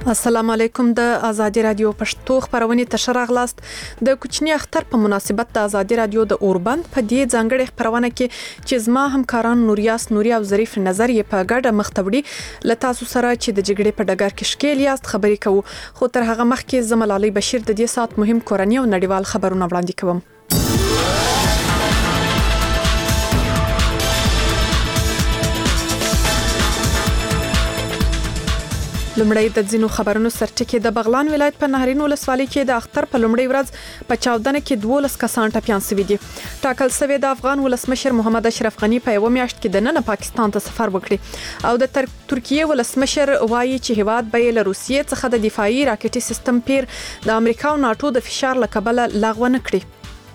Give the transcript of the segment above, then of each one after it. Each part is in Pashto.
السلام علیکم. د ازادي رادیو پښتو خبرونه ته راغلاست. د کوچنی اختر په مناسبت د ازادي رادیو د اوربند په دې ځانګړي خبرونه کې چې زما همکاران نوریاس نوري او ظریف نظر یې په ګډه مختوړي ل تاسو سره چې د جګړې په ډګر کې شکیل یاست خبرې کوو. خو تر هغه مخکې زمل علي بشیر د دې سات مهم کورنۍ او نړیوال خبرونه وړاندې کوم. لمړی د ځینو خبرونو سرټکی د بغلان ولایت په نهرین ولسوالۍ کې د اختر په لمړی ورځ په چاودنه کې 12 کسان ټپيان شوي دي. ټاکل شوی د افغان ولسمشر محمد اشرف غنی په یو میاشت کې د نن پاکستان ته سفر وکړي او د ترکیه ولسمشر وایي چې هیواد به له روسیې څخه د دفاعي راکټي سیستم پیر د امریکا او ناتو د فشار لکبل لغوه نکړي.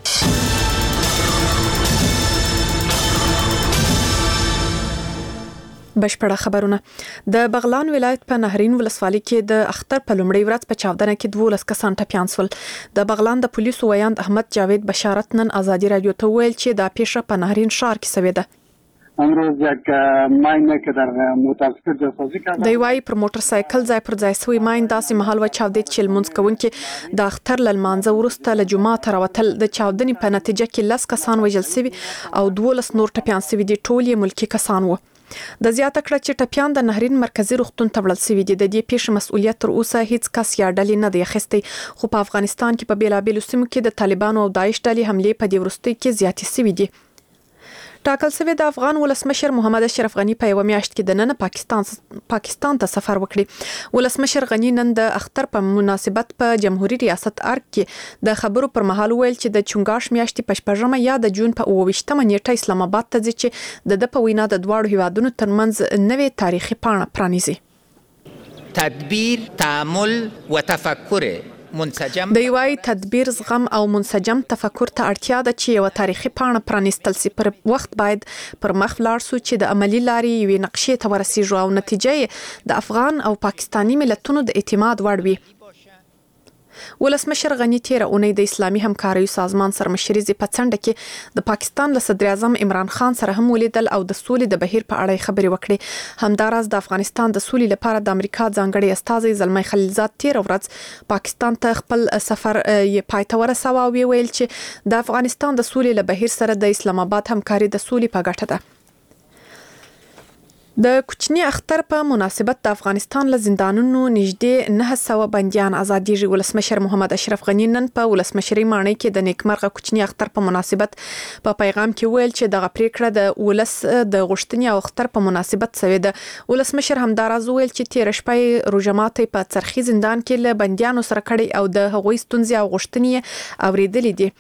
بشپړه خبرونه. د بغلان ولایت په نهرین ولسوالۍ کې د اختر په لومړی ورځ په چاودنه کې 12 کسان ټپيان شول. د بغلان د پولیسو ویاند احمد جاوید بشارت نن ازادي رادیو ته ویل چې دا پیښه په نهرین ښار کې شوې ده. امروز یک ماین که در موتورسیکل جاسازی کردن. د وای پر موټر سایکل ځای پر ځای سوی ماین داسې محل و چاودید چې لمونځ کوونکي د اختر لمانځه ورسته له جمعه راوتل. د چاودنې په نتیجه کې 10 کسان وژل شوي او 12 نور ټپيان شوي دي. ټول یې ملکی کسان وو. د زیاته کړه چې ټپيان د نهرین مرکزی روغتون ته وړل شوي دي. د دې پیښې مسؤلیت تر اوسه هیڅ کس یا ډلې نه دی اخیستی. خو په افغانستان کې په بیلابیلو سیمو کې د طالبانو او داعش ډلې حمله په دې وروستۍ کې زیاتې شوي دي. ټاکل شوی د افغان ولسمشر محمد اشرف غنی په یو میاشت کې د نن پاکستان ته سفر وکړي. ولسمشر غنی نن د اختر په مناسبت په جمهوریت ریاست ارګ کې د خبرو پر مهال ویل چې د چونګاش میاشتې په شپږمه یا د جون په 28مه نیټه اسلام آباد ته ځي چې د په وینا د دواړو هیوادونو ترمنځ نوې تاریخي پاڼه پرانیزي. تدبیر، تعامل و تفکر منسجم. د یوای تدبیر زغم او منسجم تفکر ته اړتیا ده چې یو تاریخي پاڼه پرانیستل سي. پر وخت باید پر مخ لاړ سو چې د عملی لارې یوې نقشې ته ورسیږو او نتیجه د افغان او پاکستانی ملتونو د اعتماد وړ وي. ولسمشر غنی تیره اونۍ د اسلامي همکاریو سازمان سرمشري په څنډه کې د پاکستان له صدر اعظم عمران خان سره هم ولیدل او د سولې د بهیر په اړه خبرې وکړې. همداراز د افغانستان د سولې لپاره د امریکا ځانګړي استازي زلمي خلیلزاد تیره ورځ پاکستان ته خپل سفر یې پای ته ورساوه او ویل چې د افغانستان د سولې له بهیر سره د اسلام آباد همکاري د سولې په ګټه ده. د کوچنی اختر په مناسبت د افغانستان له زندانونو نږدې 900 بنديان ازاديږي. ولسمشر محمد اشرف غنی نن په ولسمشري ماڼۍ کې د نیکمرغه کوچنی اختر په مناسبت په پیغام کې ویل چې دغه پریکړه د ولس د غوښتنې او اختر په مناسبت شوې ده. ولسمشر همداراز ویل چې تیر شپه روژه ماتي په څرخي زندان کې له بنديانو سره کړي او د هغوی ستونزې او غوښتنې اوریدلې دي.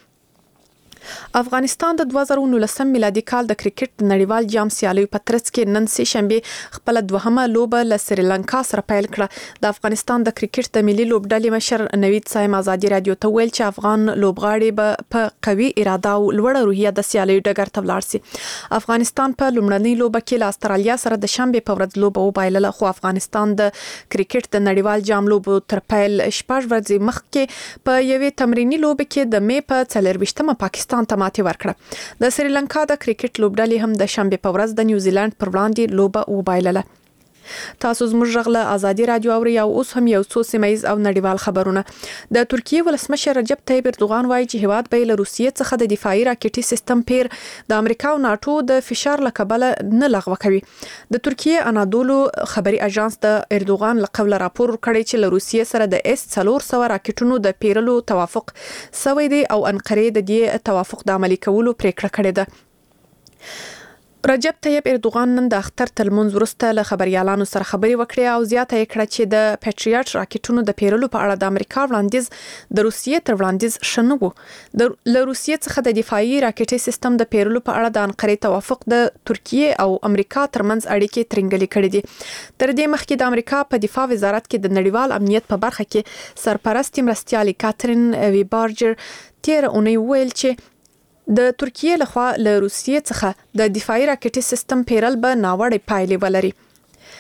افغانستان د 2019 میلادي کال د کرکټ د نړیوال جام سیالیو په ترڅ کې نن سه شنبه خپل دوهمه لوبه له سریلانکا سره پیل کړه. د افغانستان د کرکټ د ملي لوبډلې مشر نوید سایم ازادي رادیو ته ویل چې افغان لوبغاړي به په قوي اراده او لوړه روحیه د سیالیو ډګر ته ولاړ شي. افغانستان په لومړنۍ لوبه کې له استرالیا سره د شنبه په ورځ لوبه وبایلله. خو افغانستان د کرکټ د نړیوال جام لوبو تر پیل شپږ ورځې مخکې په یوې تمرینی لوبه کې د مې په 24مه پاکستان ته ماتې ورکړه. د سریلانکا د کرکټ لوبډلې هم د شنبه په ورځ د نیوزیلند پر وړاندې لوبه وبایلله. تاسو زموږ غږ له ازادي رادیو اوري او اوس هم یو څو سیمایز او نړیوال خبرونه. د ترکیه ولسمشر رجب طیب اردوغان وایي چې هیواد به له روسیې څخه د دفاعي راکټي سیستم پیر د امریکا او ناتو د فشار لکبل نه لغوه کوي. د ترکیه انادولو خبري اژانس د اردوغان له قبل راپور کړی چې له روسیې سره د S-400 راکټونو د پیرلو توافق سوی دی او انقره د دې توافق د عملي کولو پریکړه کړې ده. رجب طیب اردوغان نن د اختر تلمونځ وروسته له خبريالانو سره خبري وکړې او زیاته یې کړه چې د پیټریاټ راکټونو د پیرلو په اړه د امریکا وړاندیز د روسیې تر وړاندیز شنه وو. له روسیې څخه د دفاعي راکټي سیستم د پیرلو په اړه د انقره توافق د ترکیه او امریکا ترمنځ اړیکې ترنګلې کړې دي. تر دې مخکې د امریکا په دفاع وزارت کې د نړیوال امنیت په برخه کې سرپرست مرستیالي کاترین ویبارجر تیر اونۍ ویل چې د ترکیه لخوا له روسیې څخه د دفاعي راکټي سیستم پیرل به ناوړه پایلې ولري.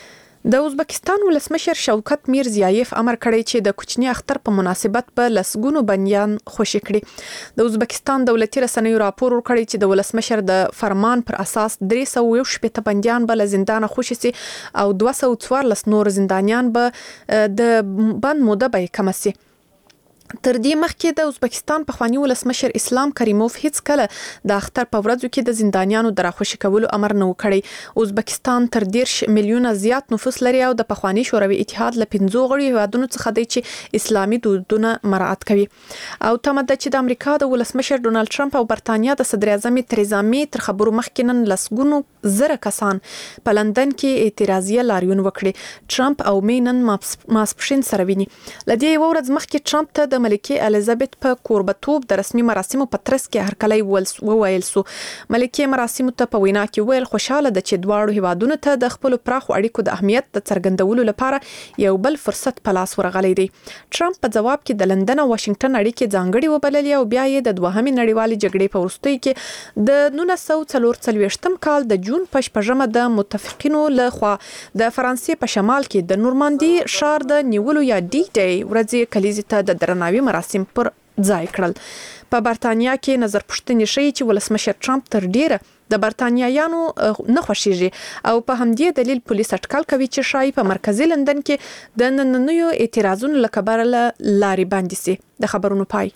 د ازبکستان ولسمشر شوکت میرزیایف امر کړی چې د کوچنی اختر په مناسبت په لسګونو بندیان خوشي کړي. د ازبکستان دولتي رسنیو راپور ورکړی چې د ولسمشر د فرمان پر اساس 318 بندیان به له زندان خوشي سي او 214 نور زندانیان به د بند موده به کم سي. تر دې مخکې د ازبکستان پخوانی ولسمشر اسلام کریموف هیڅ کله د اختر په ورځو کې د زندانیانو د راخوشي کولو امر نه وکړي. ازبکستان تر 10 میلیونه زیات نفوس لري او د پخوانی شوروي اتحاد له 15 غړي هیوادونو څخه دی چې اسلامي دودونه مراعات کوي. او تمه ده چې د امریکا د ولسمشر ډونالد ټرمپ او برتانیا د صدر اعظم تریزا می تر خبرو مخکې نن لسګونو زره کسان په لندن کې اعتراضیه لاریون وکړي. ټرمپ او می نن ماسپښین سره ویني. لدې ورځ مخکې ټرمپ ته د ملکه الیزابت په کوربتوب د رسمي مراسمو په ترڅ کې هرکلی وویل سو. ملکه مراسمو ته په وینا کې ویل خوشاله ده چې دواړو هیوادونو ته د خپل پراخو اړیکو د اهمیت د څرګندولو لپاره یو بل فرصت په لاس ورغلی دی. ټرمپ په جواب کې د لندن او واشنگټن اړیکې ځانګړي وبللې او بیا یې د دوهمې نړیوالې جګړې په وروستیو کې د 1944 کال د جون په شپږمه د متفقینو له خوا د فرانسې په شمال کې د نورماندي ښار د نیولو یا ډي ډی ورځې کلیزې ته د درناوي مراسم پر ځای کړل. په برتانیا کې نظر پوښتنې ښیي چې ولسمشر ټرمپ تر ډیره د برتانیایانو نه خوښیږي او په همدې دلیل پولیس اټکل کوي چې شایي په مرکزی لندن کې د نننیو اعتراضونو له کبله لارې بندي سي. د خبرونو پای.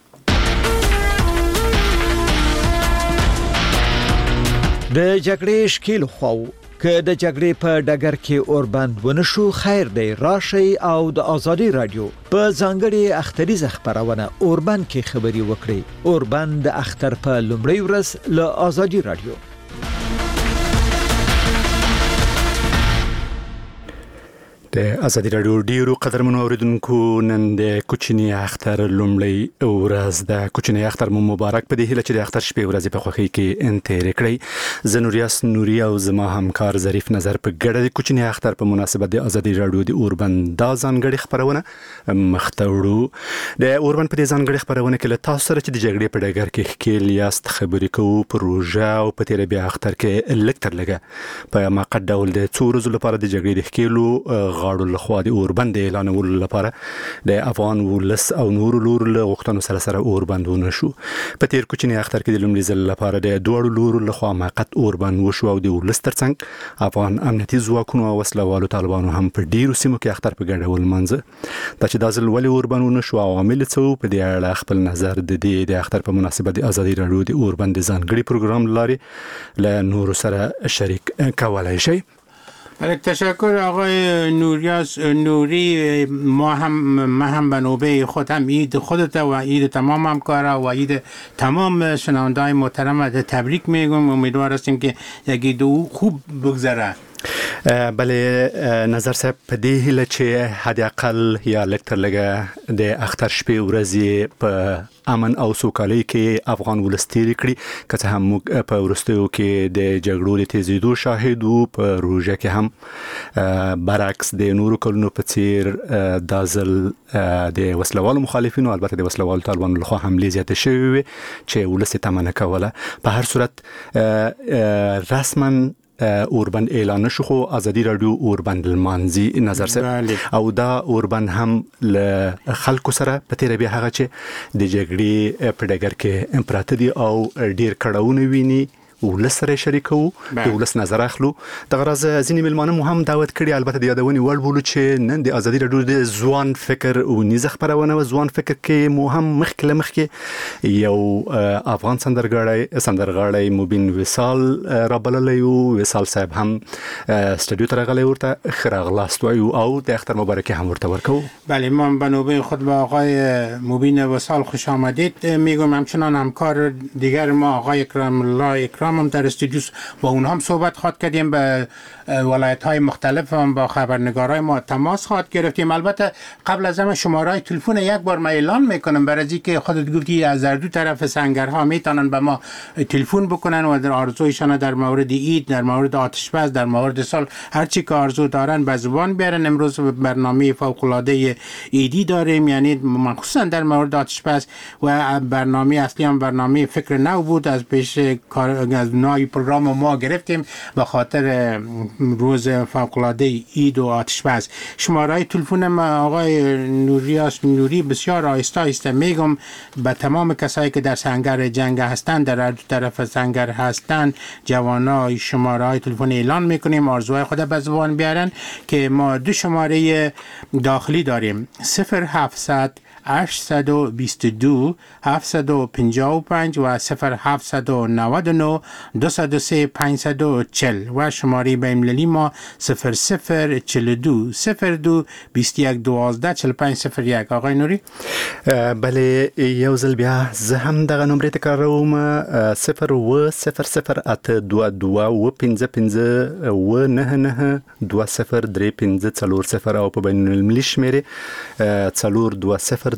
د جګړې شکیل خو که د جګړې په ډګر کې اوربند ونشو خیر دی راشي او د ازادي رادیو په ځانګړي اختریزه خبرونه اوربند کې خبري وکړي. اوربند د اختر په لومړی ورځ له ازادي رادیو. د ازادي رادیو ډیرو قدرمنو اوریدونکو نن د کوچنی اختر لومړی ورځ د کوچنی اختر مو مبارک په دې هیله چې د اختر شپې ورځې په خوښۍ کې انتهایی کړئ. زه نوریاس نوري او زما همکار ظریف نظر په ګډه د کوچنی اختر په مناسبت د ازادي رادیو د اوربند د ځانګړي خبرونه مخته وړو. د اوربند په دې ځانګړي خبرونه کې له تاسو سره چې د جګړې په ډګر کې ښکیل یاست خبرې کوو پروژه او په تیر بیا اختر کې لکتر لګه په ماقت ډول د څو ورځې لپاره د جګړې د ښکیلو غاړو لخوا د اوربند اعلانولو لپاره د افغان ولس او نور لور له غوښتنو سره اوربندونه شو. په تیر کوچنی اختر کې د لومړي ځل لپاره د دوړو لور لخوا موقت اوربند وشو او د ولس ترڅنګ افغان امنیتي ځواکونو او وسلوالو طالبانو هم په ډیرو سیمو کې اختر په ګډه ولمانځه. دا چې د ځل ولې اوربندونه شو عوامل څه په دې اړه خپل نظر د دې د اختر په مناسبت د ازادي رادیو د اوربند ځانګړي پروګرام لاري له نور سره شریک کولای شي. تشکر آقای نوری. ما هم به نوبه خودم عید خودت و عید تمام همکارا و عید تمام شنونده‌های محترم تبریک میگم. امیدوار هستیم که یک عید خوب بگذره. بله نظر صاحب په دې هیله چې حد اقل یا لکتر لګه د اختر شپې ورځې په امن او سوکالۍ کې افغان ولس تیر کړي که څه هم په وروستیو کې د جګړو د تیزیدو شاهد وو په روژه کې هم برعکس د نورو کلونو په څیر دا ځل د وسلوالو مخالفینو البته د وسلوالو طالبانو لخوا حملې زیاتې شوې وې چې ولس یې تمه نه کوله. په هر صورت رسما اوربند اعلان شو خو ازادي رادیو اوربند المانزي نظر سره او دا اوربند هم له خلکو سره په تیر بیا هغه چې د جګړې په ډګر کې امپراتوري او ډیر کړهونه ویني ولس سره شریکو د ولس نظر اخلو. د غرض ځینې ملمانه مو هم دعوت کړي البته د یادونې وړ بولو چې نن د ازادي رادیو د ځوان فکر او نیزه خبرونه و ځوان فکر کې مو هم مخکې یو افغان سندرغاړی مبین وصال رابللی او وصال صاحب هم استودیو ته راغلی ورته خراغلاست او د اختر مبارک هم ورته ورکو. بله من به نوبه خود با آقای مبین وصال خوش آمدید میگم. همچنان همکار دیگر ما آقای اکرام الله اکرام هم در استودیو با اونها هم صحبت خواهد کردیم. به ولایت‌های مختلف هم با خبرنگارای ما تماس خواهد گرفتیم. البته قبل از همه شماره‌های تلفن یک بار ما اعلان میکنم برای اینکه خودت گفتی از هر دو طرف سنگرها میتونن به ما تلفن بکنن و در آرزویشان در مورد عید، در مورد آتش‌بس، در مورد سال هر چی که آرزو دارن به زبان بیارن. امروز برنامه فوق‌العاده عیدی داریم یعنی مخصوصا در مورد آتش‌بس و برنامه اصلی هم برنامه فکر نو بود از پیش از نای پروگرام ما گرفتیم به خاطر روز فوق‌العاده عید و آتش‌بس. شماره تلفن ما آقای نوری بسیار آهسته میگم به تمام کسایی که در سنگر جنگ هستند، در هر دو طرف سنگر هستند، جوانای شماره تلفن اعلان میکنیم آرزوهای خود به زبان بیارن که ما 2 شماره داخلی داریم: 0700 822 755 و 0799 203 540 و شماره بین‌المللی ما 0042 02 21 12 45 01. آقای نوری؟ بله، یو ځل بیا زه هم دغه نمبر تکراروم: 0 او په بین المللي شمیره 420222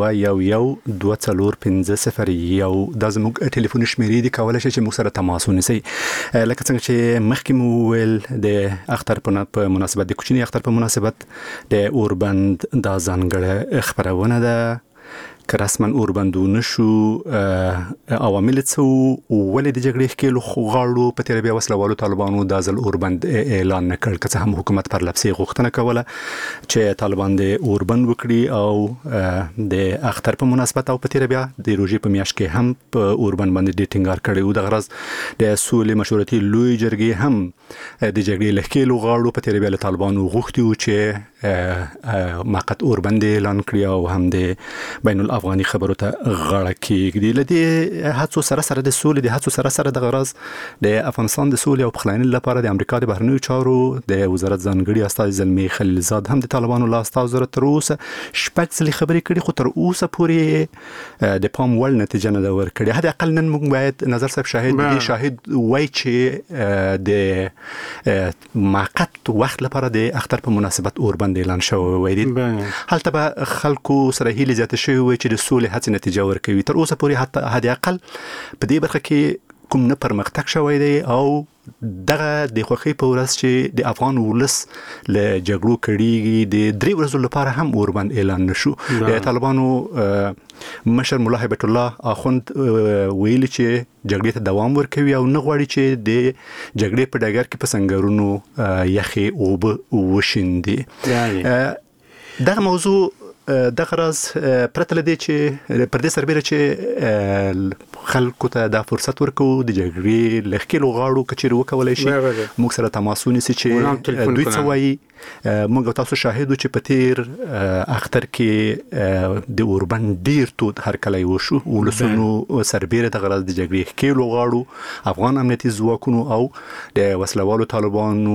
دا زموږ ټلیفوني شمیرې دي، کولای شئ چې موږ سره تماس ونیسئ. لکه څنګه چې مخکې مو ویل د اختر په مناسبت، د کوچني اختر په مناسبت د اوربند دا ځانګړې خبرونه ده که رسما اوربندونه شو. عوامل څه ولې د جګړې ښکېلو غاړو په تیره بیا وسلوالو طالبانو دا ځل اوربند اعلان نه کړ، که څه هم حکومت پر لپسې غوښتنه کوله چې طالبان د اوربند وکړي او د اختر په مناسبت او په تیره بیا د روژې په میاشت کې هم په اوربند باندې ډېر ټینګار کړی و. دغه راز د سولې مشورتي لوی جرګې هم د جګړې له ښکېلو غاړو په تیره بیا له طالبانو غوښتي و چې موقت اوربند اعلان کړي او هم د بین افغاني خبرو ته غاړه کېږدي. له دې هڅو سره د سولې د هڅو سره د غرض د افغانستان د سولې او پخلاینې لپاره د امریکا د بهرنیو چارو د وزارت ځانګړي استازي زلمي خلیلزاد هم د طالبانو له استازو سره تر اوسه 6 ځلې خبرې کړي، خو تر اوسه پورې د پام وړ نتیجه نه ده ورکړې. حد اقل نن موږ باید نظر صاحب شاهد وای چې د موقت وخت لپاره د اختر په مناسبت اوربند اعلان شوی وای دي. هلته به خلکو سره هیله زیاته شوی وای چې د سولې هڅې نتیجه ورکوي. تر اوسه پورې حتی حد اقل په دې برخه کې کوم نه پرمختګ شوی دی او دغه د خوښۍ په ورځ چې د افغان ولس له جګړو کړيږي د 3 ورځو لپاره هم اوربند اعلان نشو. د طالبانو مشر مولا هیبت الله اخوند ویلي چې جګړې ته دوام ورکوي او نه غواړي چې د جګړې په ډګر کې په سنگرونو یخي اوبه وشیندي. دغه موضوع دغه راز پرته لدی چې پر دې سربېره چې خلکو ته دا فرصت ورکو د جګړې لخکلو غاړو کچېر وکولای شي موږ سره تماس ونیسي چې دوی څه وایي. موږ تاسو شاهدو چې په تیر اختر کې د اوربند ډیر تود هرکلی وشو ولسونو سربېره د غرض د جګړې لخکلو غاړو افغان امنیتي ځواکونو او د وسلوالو طالبانو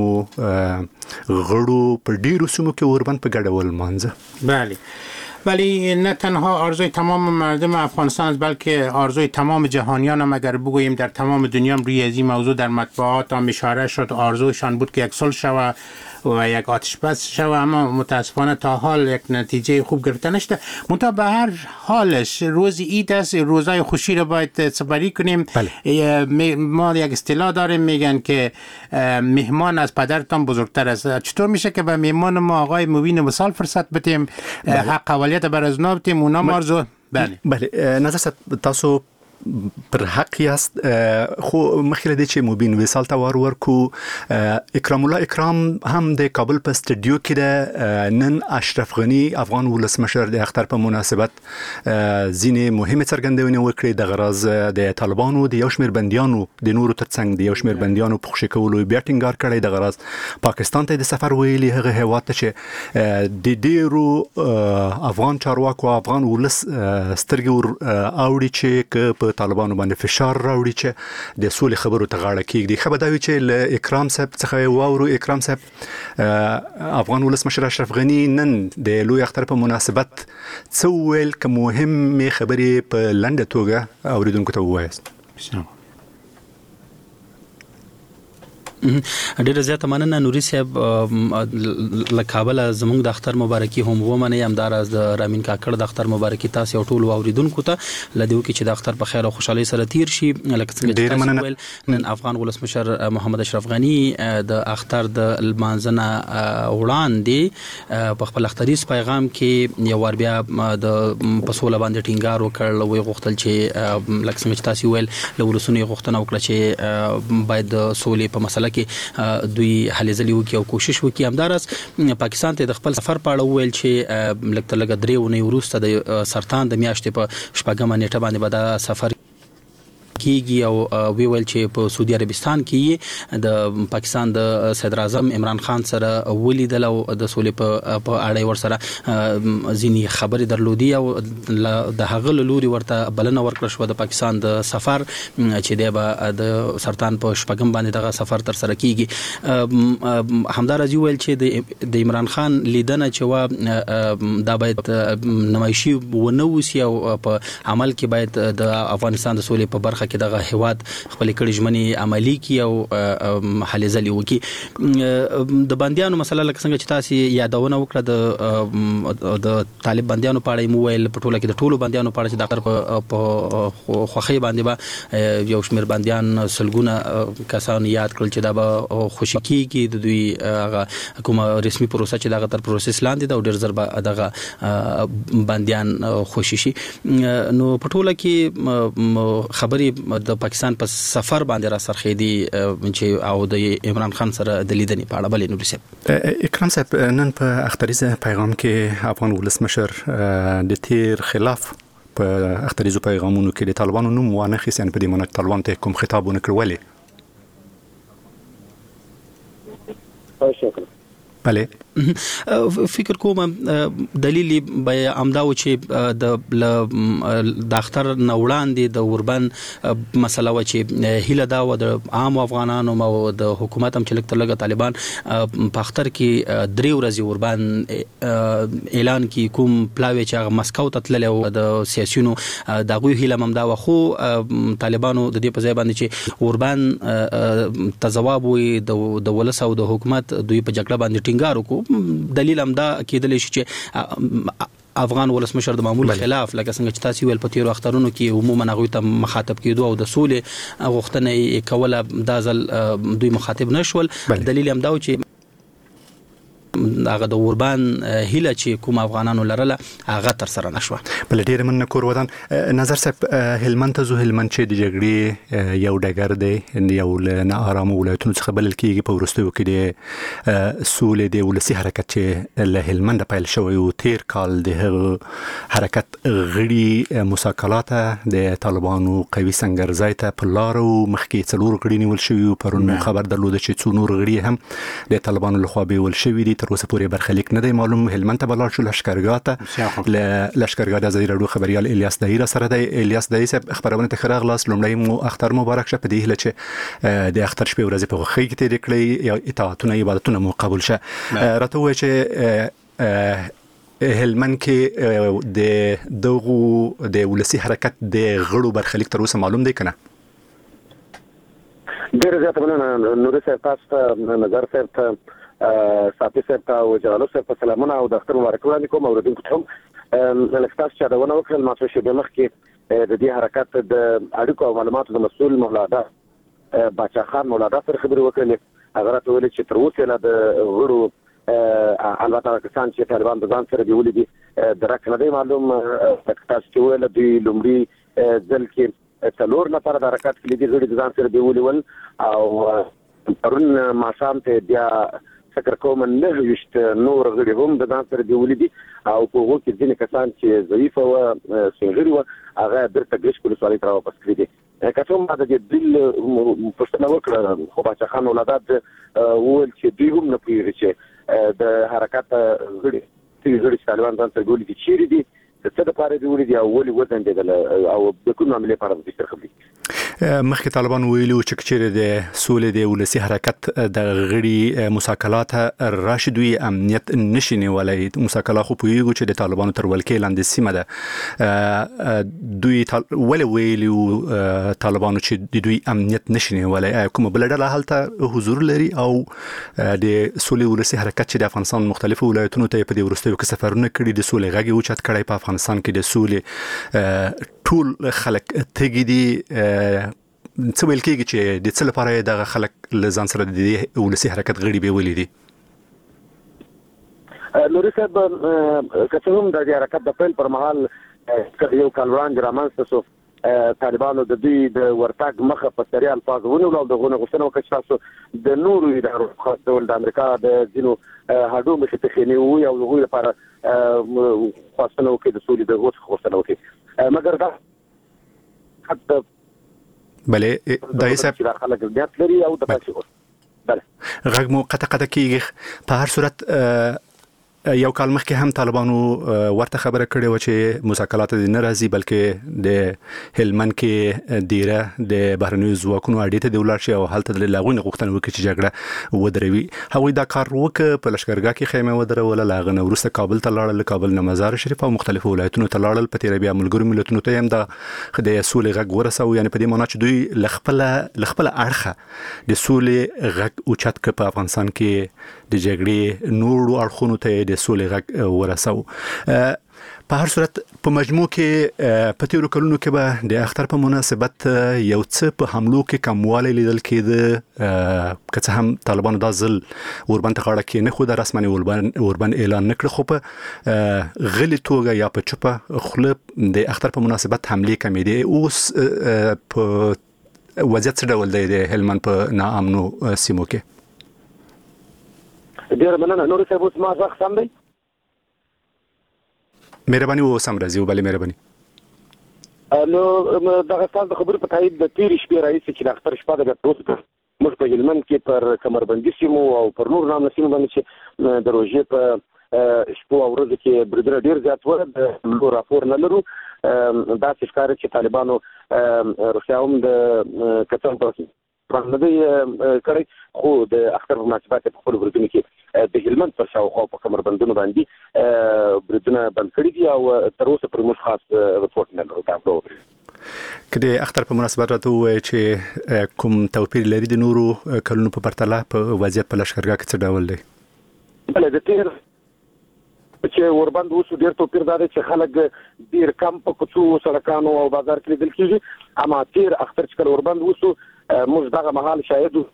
غړو په ډیرو سیمو کې اوربند په ګډه ولمانځه. بله، ولی نه تنها آرزوی تمام مردم افغانستان است بلکه آرزوی تمام جهانیان هم اگر بگوییم در تمام دنیا روی از این موضوع در مطبوعات هم اشاره شد. آرزوشان بود که یک صلح شود و یک آتش‌بس شود، اما متاسفانه تا حال یک نتیجه خوب گرفته نشده. منتها به هر حالش روز عید است، روزای خوشی رو باید سپری کنیم. ما یک اصطلاح داریم میگن که مهمان از پدرتان بزرگتر است. چطور میشه که به مهمان ما آقای مبین وصال فرصت بدیم، حق اولیت بر از اونا بدیم، اونا مرزو؟ بله نظر تاسو پر حق یاست، خو مخکې دی چې مبین وصال ته ورکو. اکرام الله اکرام هم د کابل په استودیو کې ده. نن اشرف غنی افغان ولسمشر د اختر په مناسبت ځینې مهمه څرګندونې وکړې. د غرض د طالبانو د یو شمېر بندیانو د نورو ترڅنګ د یو شمېر بندیانو په خوشي کولو بیا ټینګار کړی. د غرض پاکستان ته د سفر ویلي هغه هیواد ته چې د ډیرو افغان چارواکو افغان ولس سترګې اوړي چې په طالبانو باندې فشار راوړي چې د سولې خبرو ته غاړه کېږدي. خبر دا وی چې له اکرام صاحب څخه واورو. اکرام صاحب، افغان ولسمشر اشرف غنی نن د لوی اختر په مناسبت څه ویل که مهمې خبرې په لنډه توګه اوریدونکو ته ووایاست؟ ډېر زیات مننه نوري صاحب له کابل زموږ د اختر مبارکي هم ومنه همدار از د رامین کاکړ د اختر مبارکي تاسو ټول اوریدونکو ته لدیو کې چې د اختر په خیر او خوشحالي سره تیر شي. لکه څنګه چې نن افغان ولسمشر محمد اشرف غنی د اختر د المانځنه وړاندې په خپل اختریز پیغام کې یو ور بیا د پسوله باندې ټینګار وکړ او غوښتل چې لکه څنګه چې تاسو ویل له ولسونو غوښتنه وکړه چې باید د سولې په مسله کې دوی هلې ځلې وکړي او کوشش وکړي. همدارس پاکستان ته د خپل سفر په اړه ویل چې لکه درې ونې وروسته د سرطان د میاشتې په 8مه نیټه باندې به دا سفر کیږي او وی ویل چې په سعودي عربستان کې د پاکستان د صدر اعظم عمران خان سره ولیدل او د سولې په اړه ور سره ځینی خبرې درلودي او د هغه لوري ورته بلنه ورکړه شو د پاکستان د سفر چې د سرطان په 8مه باندې دغه سفر تر سره کیږي. همدارز ویل چې د عمران خان لیدنه چې دا باید نمایشي ونوسی او په عمل کې باید د افغانستان د سولې په برخه کې دغه هواد خپل کړي ژمنې عملی کی او هلې ځلې وکي. د بنديانو مسله لکه څنګه چې تاسو یادونه وکړه د طالب بنديانو په اړه موبایل په ټوله کې د ټولو بنديانو په اړه چې د په خوخي باندې به یو شمېر بنديان سلګونه کسان یاد کړل چې دا به خوشی کیږي د دوی کومه رسمي پروسه چې دغه تر پروسس لاندې دا ډېر ضربه دغه بنديان خوشی شي. نو په ټوله کې خبري د پاکستان په سفر باندې را سرخېدي چې او د عمران خان سره د لیدنې په اړه بلې نوري صاحب. اکرام صاحب نن په اختریزه پیغام کې افغان ولسمشر د تیر خلاف په اختریزو پیغامونو کې د طالبانو نوم وانه خیسن په دې معنی طالبان ته کوم خطابونه کړولې؟ شکر. بله فکر کوم دلیل به امداو چې د اختر نوړاندې د اوربن مسله و چې هیله دا و د عام افغانانو او د حکومت هم چې لکه لګ طالبان په اختر کې 3 ورځې اوربن اعلان کی کوم پلاوی چې مسکو ته تللی او د سیاسيونو د غوي هیله هم دا و خو طالبانو د دې په ځای باندې چې اوربن تجواب وي د ولس او د حکومت دوی په جګړه باندې ټینګار وکړو. دلیل هم دا کېدلی شي چې افغان ولسمشر د معمول خلاف لکه څنګه چې تاسو ویل په تیرو اخترونو کې عموما هغه ته مخاطب کېدو او د سولې غوښتنه کوله دا ځل دوی مخاطب نشول. دلیل هم دا چې هغه د اوربان هیله چې کوم افغانانو لرله هغه تر سره نشوه. بل ډیر من کور ودان نظر صاحب هلمند ته زو هلمند چې د جګړې یو ډګر دی یو نه آرام ولایتونو څخه بلل کېږي په ورستیو کې د سولې د ولسی حرکت چې له هلمند پیل شوی او تیر کال د حرکت غړي مساکلات د طالبانو قوي سنگرځای ته په لارو مخکې څلور غړي نیول شوی پرون خبر درلوده چې څو نور غړي هم د طالبانو لخوا بیول شوی دي. تر اوسه پورې برخلیک نه دی معلوم. هلمند ته بلار شو لشکرګاه ته لشکرګاه د ازادي راډیو خبريال الیاس دایره سره دی. الیاس دایره صاحب خبرونه ته خراغلاس لومړی مو اختر مبارک شه. په دې هله چې د اختر شپې ورځې په خوښۍ کې تیر کړی یا اطاعتونه عبادتونه مو قبول شه. راته وایي چې هلمند کې د دغو د ولسی حرکت د غړو برخلیک تر اوسه معلوم دی کنه؟ ډېر زیات مننه نور صاحب تاسو نظر صاحب ته صافي صاحب ته او جلالو صاحب په سلامونه او د اختر مبارک وړاندې کوم اوریدونکو ته لکه تاسو چې دا ونه وکړل ما څه شی مخکې د دې حرکت د اړیکو او معلوماتو د مسؤل مولانا باچا خان مولانا سره خبرې وکړلې. هغه راته ویل چې تر اوسه لا د غړو البته کسان چې طالبان د ځان سره دیولې دي درک نه دی معلوم. تاسو چې ویل دوی لومړی ځل کې څلور نفر د حرکت کې دي غړي د ځان سره دیولې ول او پرون ماښام ته بیا فکر کوم نه وشت نور غړي هم د ځان سره دیولې دي او په هغه کې ځینې کسان چې ضعیف او سنجري و هغه درته ګش کول سوالي تر واپس کړی دي. کله ما د دې پښتنه وکړه خو باچا خان ولادت ول چې دوی هم نه پیږي چې د حرکت غړي طالبان ځان سره دیولې دي چیرې دي څه د پاره دیولې دي او ولې وزن دي او د کوم عملي لپاره د ذکر خبري مخکې طالبان ویلو چې چیرې د سولې د ولسی حرکت د غړي مساکلات راشدوي امنیت نشي نیولای. مساکلات خو پویږي چې د طالبانو تر ولکې لاندې سیمه ده. دوی ولې ویلو طالبانو چې دوی امنیت نشي نیولای؟ کوم بل ډله هلته حضور لري او د سولې ولسی حرکت چې د افغانستان مختلفو ولایتونو ته په دې ورستیو کې سفرونه کړي د سولې غږی اوچت کړي په افغانستان کې د سولې ټول خلک تګي دي. څه ویل کېږي چې د څه لپاره دغه خلک له ځان سره د ولسی حرکت غړي به ولې دي؟ نوري صاحب که هم د حرکت د پیل پر مهال یو کال وړاندې رامنځته شو طالبانو د دوی د ورتګ مخه په سریع الفاظ ونیول او دغه غوښتنه وکړه چې تاسو د نورو ادارو خاص ډول د امریکا د ځینو هډو مخې ته خېنې وي او هغوی لپاره خواستنه وکړي د سولې د غوښتنه وکړي مګر دا حتی بله دایي صاحب خلک نیت لري او د پاتې بله غږ مو قطع کېږي. په هر صورت یو کال مخکې هم طالبانو ورته خبره کړې و چې مساکلات د نه راځي بلکې د هلمند کې دیره د بهرنیو ځواکونو اړې ته د ولاړ شي او هلته د لاغونې غوښتنه وکړي چې جګړه ودروي. هغوی دا کار وکړ، په لښکرګاه کې خیمه ودروله، له هغه نه وروسته کابل ته لاړل، کابل نه مزار شریف او مختلفو ولایتونو ته لاړل. په تېره بیا ملګرو ملتونو ته هم د سولې غږ ورسوي، یعنې په دې معنا چې دوی له خپله اړخه د سولې غږ اوچت کړ په افغانستان کې د جګړې نورو اړخونو ته د سولې غږ ورسو. په هر صورت په مجموع کې په تیرو کلونو کې به د اختر په مناسبت یو څه په حملو کې کموالی لیدل کېده، که څه هم طالبانو دا ځل اوربند ته غاړه کېنښوده، رسماً اوربند اعلان نه کړ، خو په غلې توګه یا په چوپه خوله د اختر په مناسبت حملې کمېدې. اوس په وضعیت څه ډول دی د هلمند په ناامنو سیمو کې؟ ډېره مننه. نوري صاحب اوس ما غږ سم دی؟ مهرباني وسم راځي وبالي مهرباني. نو دغه ستاسو د خبرو په تایید د تیرې شپې راهیسې چې د اختر شپه ده بیا اوس موږ په هلمند کې پر کمربندي سیمو او پر نورو نامه سیمو باندې چې د روژې په شپو او ورځو کې بریدونه ډېر زیات وو، د لو راپور نه لرو. داسې ښکاري چې طالبانو رښتیا هم د کتن په نه دی کړی، خو د اختر په مناسبت په خپلو بریدونو کې د هلمند پر شاوخوا په کمربندونو باندې بریدونه بند کړي دي او تر اوسه پرې موږ خاص رپورټ نه لرو. که د اختر په مناسبت راته ووایي چې کوم توپیر لري د نورو کلونو په پرتله په وضعیت په لښکرګاه کې څه ډول دی؟ بله د تېر چې اوربند اوس ډېر توپیر دا دی چې خلک ډېر کم په کوڅو سړکانو او بازار کې لیدل کېږي، اما تېر اختر چې کله اوربند اوسو موږ دغه مهال شاهد د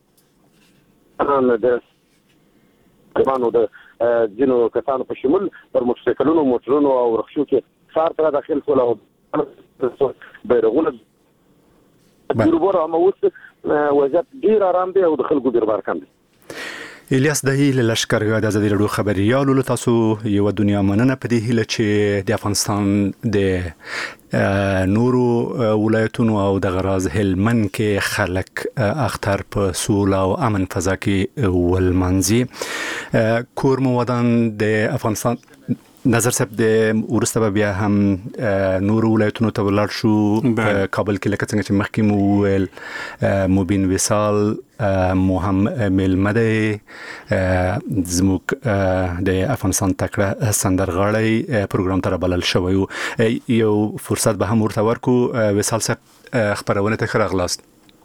طالبانو د ځینو کسانو په شمول پر موټرسایکلونو موټرونو او رخصو کې ښار ته داخل شول او بیرغونه ګوربور هم اوس وضعیت ډېر آرام دی او د خلکو دربار کم دی. الیاس دهی له لښکرګاه د ازادي راډیو خبريالو له تاسو یو دنیا مننه په دې هیله چې د افغانستان د نورو ولایتونو او د غراز هلمند کې خلک اختر په سوله او امن فضا کې ولمانځي. کور مو ودان د افغانستان نظر صاحب د ورسته بیا هم نور ولایتونو ته ولاړ شو، کابل کې لکه څنګه چې مخکې مو ویل مبین وصال مهم ملمده زموږ د افغانستان تکړه سندرغاړی پروګرام ته بلل شوی، یو فرصت به هم ورته ورکو. وصال صاحب خبرونه ته راغلاست.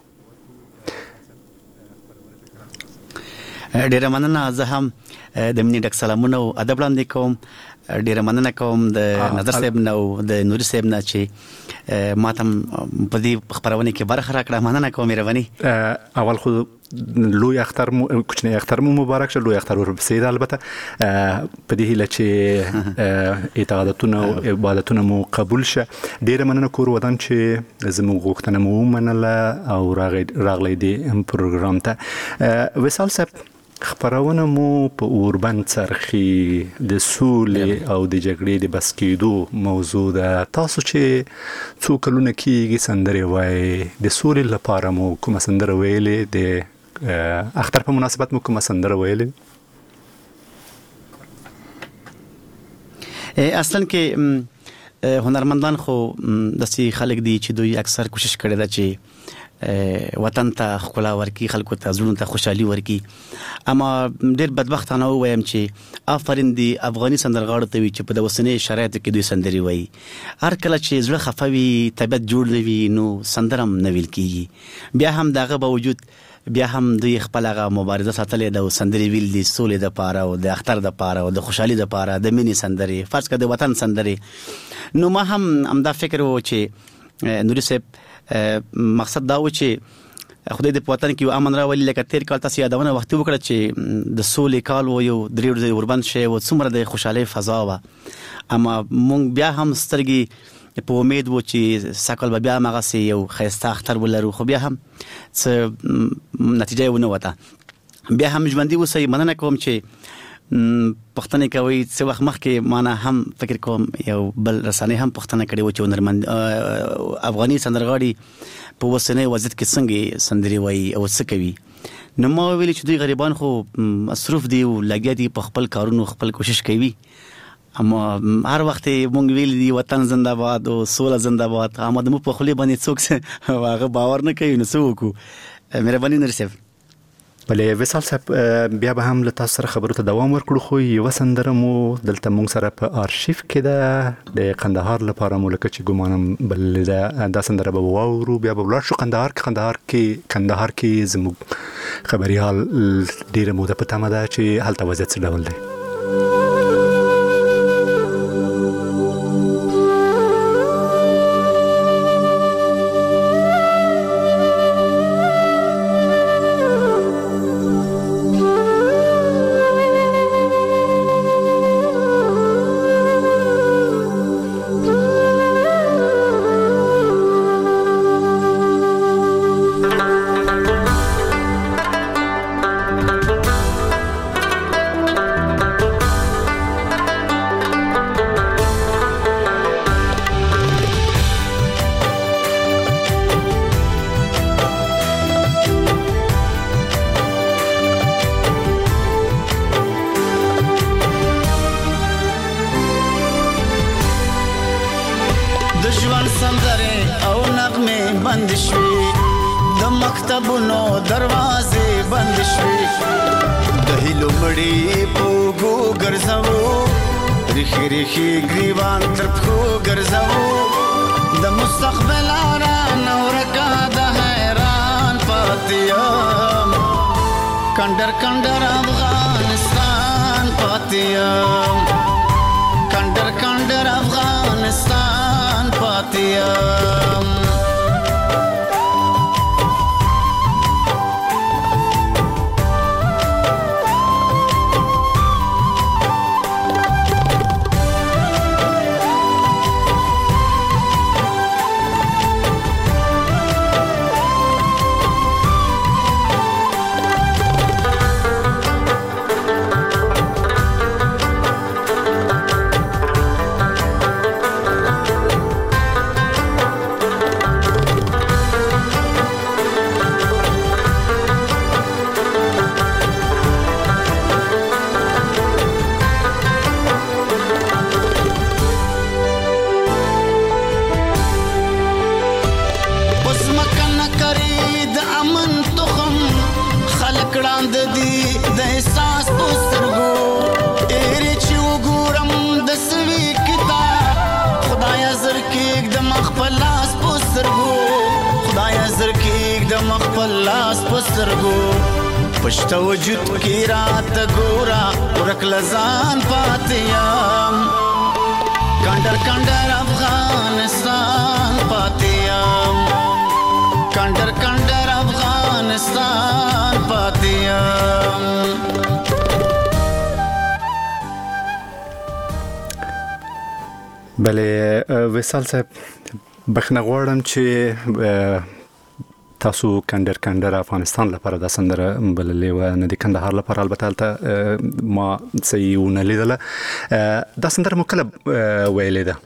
ډیره مننه. زه هم د منی ډک سلامونه او ادب وړاندې کوم. ډیره مننه کوم د نظر صاحب نه او د نوري صاحب نه چې ما ته په دې خبرونه کې برخه راکړه. مننه کوم مهرباني. اول خو لوی اختر مو کوچنی اختر مو مبارک شه. لوی اختر ورپسې البته په دې هیله چې اعتقاداتونه او عبادتونه مو قبول شه. ډیره مننه کور ودان چې زموږ غوښتنه مو ومنله او راغلی دی پروګرام ته. وصال صاحب خبرونه مو په اوربند څرخي د سولې او د جګړې د بس کېدو موضوع ده. تاسو چې څو کلونه کېږي سندرې وایي، د سولې لپاره مو کومه سندره ویلې؟ د اختر په مناسبت مو کومه سندره ویلې؟ اصلا کې هنرمندان خو داسې خلک دي چې دوی اکثر کوشش کړی ده چې وطن ته خلا ورکی خلکو ته زړونو ته خوشحالي ورکی. اما ډېر بدبختانه وایم چې آفرین دی افغاني سندرغاړو ته وي چې په د اوسنۍ شرایطو کې دوی سندري وایي. هر کله چې زړه خفه وي طبیعت جوړ نه وي نو سندره هم نه ویل کېږي. بیا هم دغه باوجود بیا هم دوی خپل هغه مبارزه ساتلې د سندري ویل دي سولې د پاره او د اختر د پاره او د خوشحالي د پاره د مینې سندري فرض کړه د وطن سندري. نو ما هم همدا فکر و چې نوري صاحب مقصد دا و چې خدای دې په وطن کې امن راولي. لکه تیر کال تاسو یادونه وخت وکړه چې د سولې کال و یو درې ورځې وربند شي او څومره د خوشحالي فضا و. اما مونږ بیا هم سترګې په امید و چې ساکل بیا مغه سي یو خيسته اختر ولرو خو بیا هم څه نتیجه ونه وته. بیا هم ژوندۍ اوسئ. مننه کوم چې پښتنه کوي څه وخت مخکې معنا هم فکر کوم یو بل رسانه هم پښتنه کړي و چې نرمند افغاني سندرغاړي په وسنۍ وضعیت کې څنګه سندري وایي او څه کوي. نو ما ویل چې دوی غریبان خو مصروف دي او لګیا دي په خپل کارونو خپل کوشش کوي. اما هر وخت مونږ ویل دي وطن زنده باد او سوله زنده باد. اما د مو په خلی باندې څوک هغه باور نه کوي نو څه وکړو. مهرباني نرسف. بلې وصال صاحب بیا به هم له تاسو سره خبرو ته دوام ورکړو خو یو سندره مو دلته مونږ سره په آرشیف کې ده د قندهار لپاره مو لکه چې ګمانم بل دا سندره به واورو بیا به ولاړ شو قندهار کې زموږ خبريال ډیره موده په تمه ده چې هلته وضعیت څه ډول دی. پښتو وجود کی رات ګورا ورک لزان پاتیام کندر افغانستان پاتیام کندر افغانستان پاتیام. بله وصال صاحب بخنه غواړم چې تاسو کندر افغانستان لپاره د سندره بللې و نه د کندهار لپاره البته ما سيونه لیدله د سندره مکلب ویلې ده.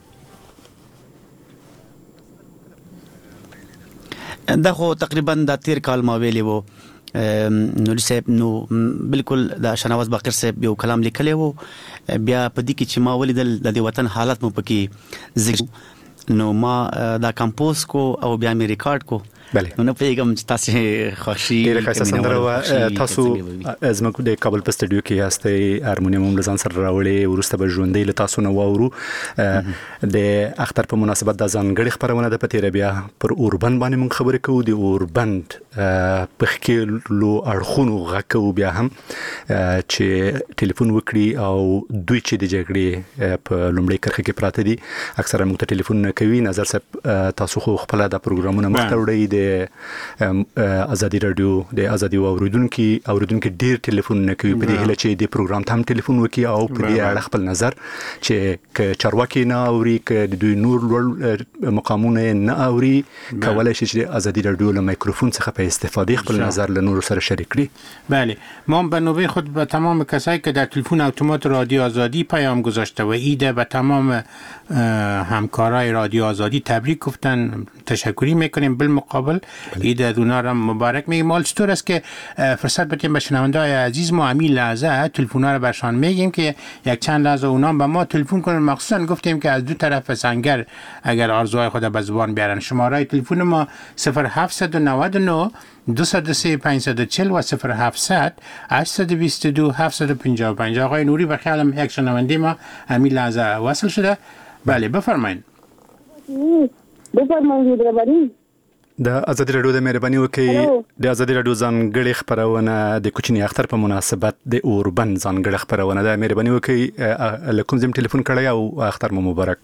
دا خو تقریبا د تیر کال ما ویلې وو. نوري صاحب نو بالکل د شناواز باقر صاحب یو کلام لیکلی وو بیا په دې کې چې ما ولیدل د وطن حالت مو پکې نو ما دا کمپوز کو او بیا مې ریکارډ کو نو نه پیغام تاسو خوشي ډیره ښه سندره تاسو زموږ د کابل په سټډیو کې یاستئ هارمونیم هم لزان سره راوړې ورسته به ژوندۍ له تاسو نه واورو د اختر په مناسبت د ځانګړي خبرونه د پتیره بیا پر اوربند باندې موږ خبرې کوو د اوربند په خکلو اړخونو غکو بیا هم چې ټلیفون وکړي او دوی چې د جګړې په لومړۍ کرښه کې پراته دي اکثره موږ ته ټلیفون نه کوي نظر صاحب تاسو خو خپل د پروګرامونو مخته وړئ د ازادي رادیو د ازادي اوریدونکو ډیر ټلیفون نه کوي په دې هله چې د پروګرام ته هم ټلیفون وکړي او په دې اړه خپل نظر چې چارواکي نه اوري ک د دوی نور لوړ مقامونه نه اوري کولای شي چې ازادي رادیو له میکروفون څخه په استفاده خپل نظر له نور سره شریک کړي. بله ما به نوبه خود به تمام کسایی که در تلفن اتومات رادیو آزادی پیام گذاشته و ایده به تمام همکارای رادیو آزادی تبریک گفتن تشکری میکنیم بالمقابل ایده دونا را مبارک میگیم. حال چطور است که فرصت بدیم به شنونده‌های عزیز ما همین لحظه تلفن‌ها رو برشان میگیم که یک چند لحظه اونا به ما تلفن کنن مخصوصا گفتیم که از دو طرف سنگر اگر آرزوهای خود به زبان بیارن. شماره تلفن ما 0799 203 540 و 0700 822 755. آقای نوری به خیالم یک شنونده ما همین لحظه وصل شده. بله بفرمایید. بفرمایید درباري د ازادي رادیو د مهرباني وکي د ازادي رادیو ځانګړي خبرونه د کوچني اختر په مناسبت د اوربند ځانګړي خبرونه د مهرباني وکي لکم زم ټلیفون کړی او اختر مو مبارک.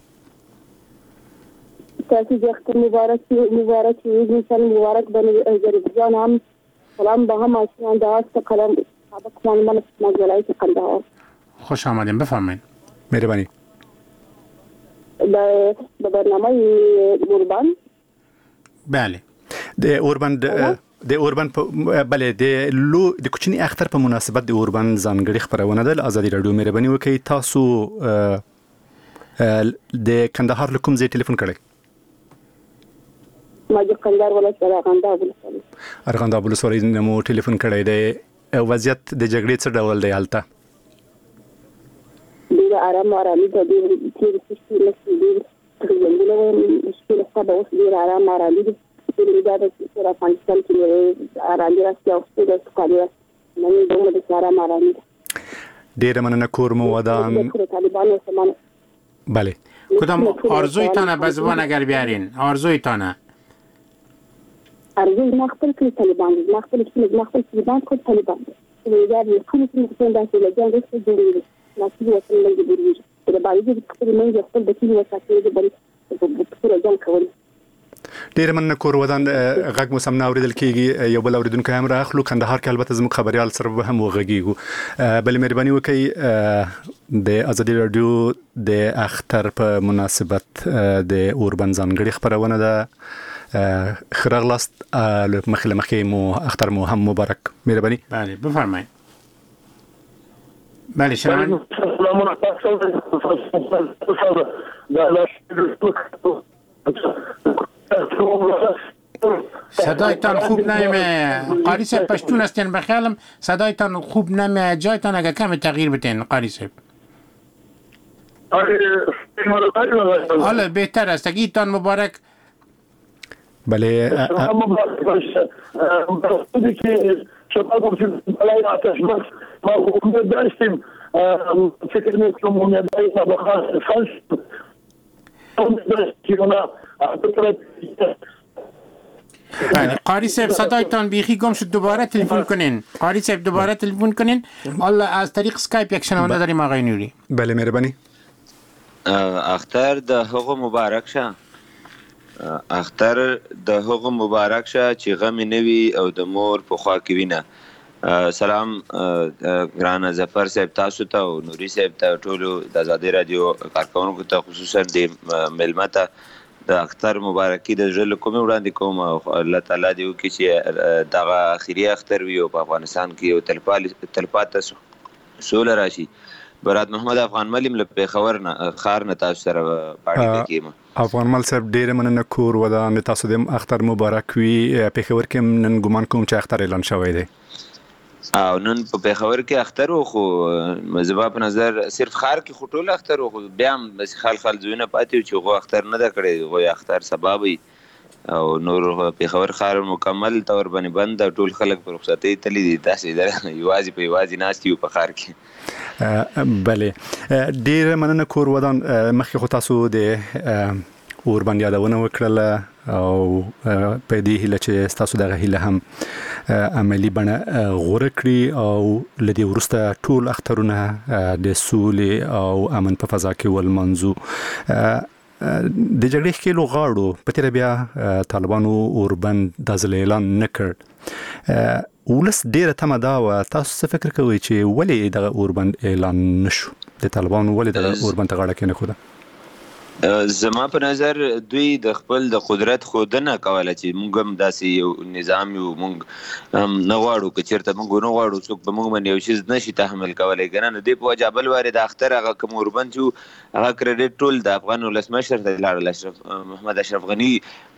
تاسو د اختر مبارک انسان مبارک بني اذربایجان هم سلام به هم آشنا د است کلام سابق من مجلای قندهار. خوش آمدین بفرمایید. مهربانی. د برنامه اوربند بله د اوربند بله د کوچني اختر په مناسبت د اوربند ځانګړي خبرونه د ازادي رادیو مهرباني وکي تاسو د کندهار لکم زی ټلیفون کړی ما د کندهار ولایت ارغنداب ولسوالۍ نمو ټلیفون کړی دی وضعیت د جګړې څه ډول دی هلته ډیر آرامي د دې چې مشکل سبا اوس ډیر آرامي دي د دې د افغانستان کې آرامي راځي او د سقراط نه دومره د آرامي ډیر مننه کور مو ودان بله کدام آرزویتان به زبان اگر بیارین آرزویتان ارزوی مخبر که طالبان مخبر طالبان که طالبان ویدار یکونی که مخبر داشته لجان رسل جوری ناسیب وصل لنگی برویج در باریدی بکتر منی اختل بکیلی وساقی دی بری بکتر لجان کولی ډیر مننه کور ودان غږ مو سم نه اوریدل کیږي یو بل اوریدونکو هم راخلو کندهار کې البته زموږ خبريال سره به هم وغږیږو بل مهرباني وکړئ د ازادي رادیو د اختر په مناسبت د اوربند ځانګړي خبرونه ده خراغلاست مخکې مو اختر مو هم مبارک مهرباني. بله بفرمایید. بله شما صدایتان خوب نمیه قاری صاحب پشتون هستین بخیالم صدایتان خوب نمیه جایتان اگر کم تغییر بتین قاری صاحب حالا بهتر است اگیتان مبارک. بله بودی که شباب بلای آتش بس ما حکومت داشتیم فکر میکنم امیدهای بخواست خلص قاری صاحب صدایتان بیخی گم شد دوباره تلفن کنین قاری صاحب دوباره تلفن کنین الله از طریق سکایپ یک شنونده داریم آقای نوری. بله مهربانی. اختر د هغه مبارک شه اختر د هغه مبارک شه چې غم نوي او د مور په خوا کې وینه. سلام ګران ظفر صاحب تاسو ته او نوري صاحب ته ټولو د آزادي رادیو کارکونکو ته خصوصا د ملمته د اختر مبارکي د ژوند کوم وړاندې کوم او الله تعالی دې وکړي چې دغه اخیری اختر وي او په افغانستان کې یو تلپاته سوله راشي. برات محمد افغان ملیم له پیښور نه خار نه تاسو سره پارټي کېم. افغان مل صاحب ډیر مننه کور ودان تاسو د اختر مبارک وي. پیښور کې نن ګمان کوم چې اختر اعلان شوی دی او نن په پیښور کې اختر خو مزبا په نظر صرف خار کې خټول اختر خو بیا هم بس خال زوینه پاتې چې غو اختر نه دا کړی غو اختر سبب او نور پیښور ښار مکمل تور باندې بند ټول خلک په رخصتۍ تللي دي داسې یوازې ناست یو په ښار کې. بله ډېره مننه کور ودان. مخکې خو تاسو د اوربند یادونه وکړله او په دې هیله چې تاسو دغه هیله هم عملی بڼه غوره کړي او له دې وروسته ټول اخترونه د سولې او امن په فضا کې ولمنځو. د جګړې ښکېلو غاړو په تېره بیا طالبانو اوربند دا ځل اعلان نه کړ. ولس ډېره تمه دا وه. تاسو څه فکر کوئ چې ولې دغه اوربند اعلان نه شو؟ د طالبانو ولې دغه اوربند ته غاړه کېنښوده؟ زما په نظر دوی د خپل د قدرت ښودنه کوله چې موږ هم داسې یو نظام یو موږ نه غواړو که چېرته موږ نه غواړو څوک به موږ باندې یو شیز نشي تحمل کولی که نه. نو دې په وجه بل وارې د اختر هغه کوم اوربند چې هغه کریډټ ټول د افغان ولسمشر ته لاړل. محمد اشرف غني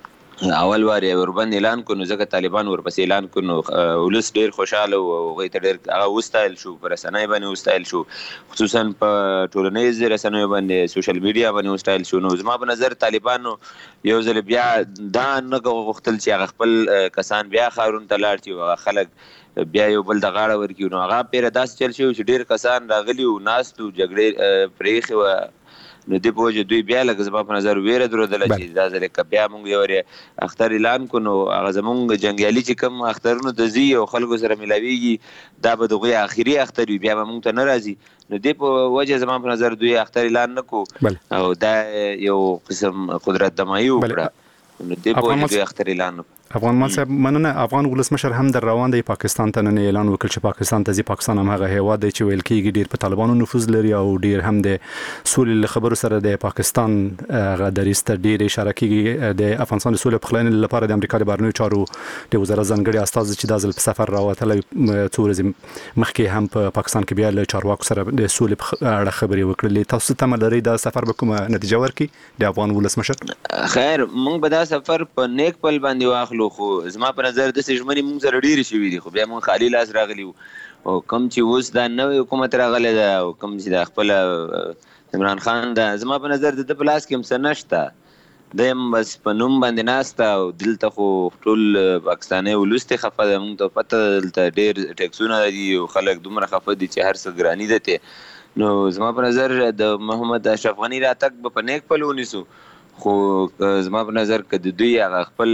اول وار اوربند اعلان کړ نو ځکه طالبان ورپسې اعلان کړ نو ولس ډېر خوشاله او هغوی ته ډېر هغه وستایل شو، په رسنیو باندې وستایل شو، خصوصا په ټولنیزو رسنیو باندې سوشل میډیا باندې وستایل شو. نو زما په نظر طالبانو یو ځل بیا دا نه غوښتل چې هغه خپل کسان بیا ښارونو ته لاړ شي او هغه خلک بیا یو بل ته غاړه ورکړي. نو هغه پیره داسې چل شوی چې ډېر کسان راغلي وو ناست وو جګړې پرېښې وه. نو دې په وجه دوی بیا لکه زما په نظر ویره درلودله چې دا ځل که بیا موږ یو اختر اعلان کړو نو هغه زموږ جنګیالي چې کوم اخترونو ته ځي او خلکو سره ملاویږي دا به د هغوی آخري اختر وي، بیا به موږ ته نه راځي. نو دې په وجه زما په نظر دوی اختر اعلان نه کړو او دا یو قسم قدرت دمایي وکړه. نو دې په وجه دوی اختر اعلان نه کړو. افغان مان صاحب مننه. افغان ولسمشر هم در روان دی پاکستان ته نن اعلان وکړ چې پاکستان ته ځي. پاکستان هم هغه هیواد دی چې ویل کېږي ډېر په طالبانو نفوذ لري او ډېر هم د سولې له خبرو سره د پاکستان هغه دریځ ته ډېر اشاره کېږي. د افغانستان د سولې پخلاینې لپاره د امریکا د بهرنیو چارو د وزارت ځانګړي استازي چې دا ځل په سفر راوتلی څو ورځې مخکې هم په پاکستان کې بیا له چارواکو سره د سولې په اړه خبرې وکړلې. تاسو تمه لرئ دا سفر به کومه نتیجه ورکړي د افغان ولسمشر؟ خیر موږ به دا سفر په نیک پل باندې واخلو، خو زما په نظر داسې ژمنې موږ سره ډېرې شوي دي خو بیا موږ خالي لاس راغلي وو. او کوم چې اوس دا نوی حکومت راغلی ده او کوم چې دا خپله عمران خان ده زما په نظر د ده په لاس کې هم څه نشته. دی هم بس په نوم باندې ناسته او دلته خو ټول پاکستانی ولس ته خفه ده. موږ ته پته دلته ډېر ټیکسونه دي او خلک دومره خفه دي چې هر څه ګراني ده ته. نو زما په نظر د محمد اشرف غني راتګ به په نیک پل ونیسو، خو زما په نظر که د دوی هغه خپل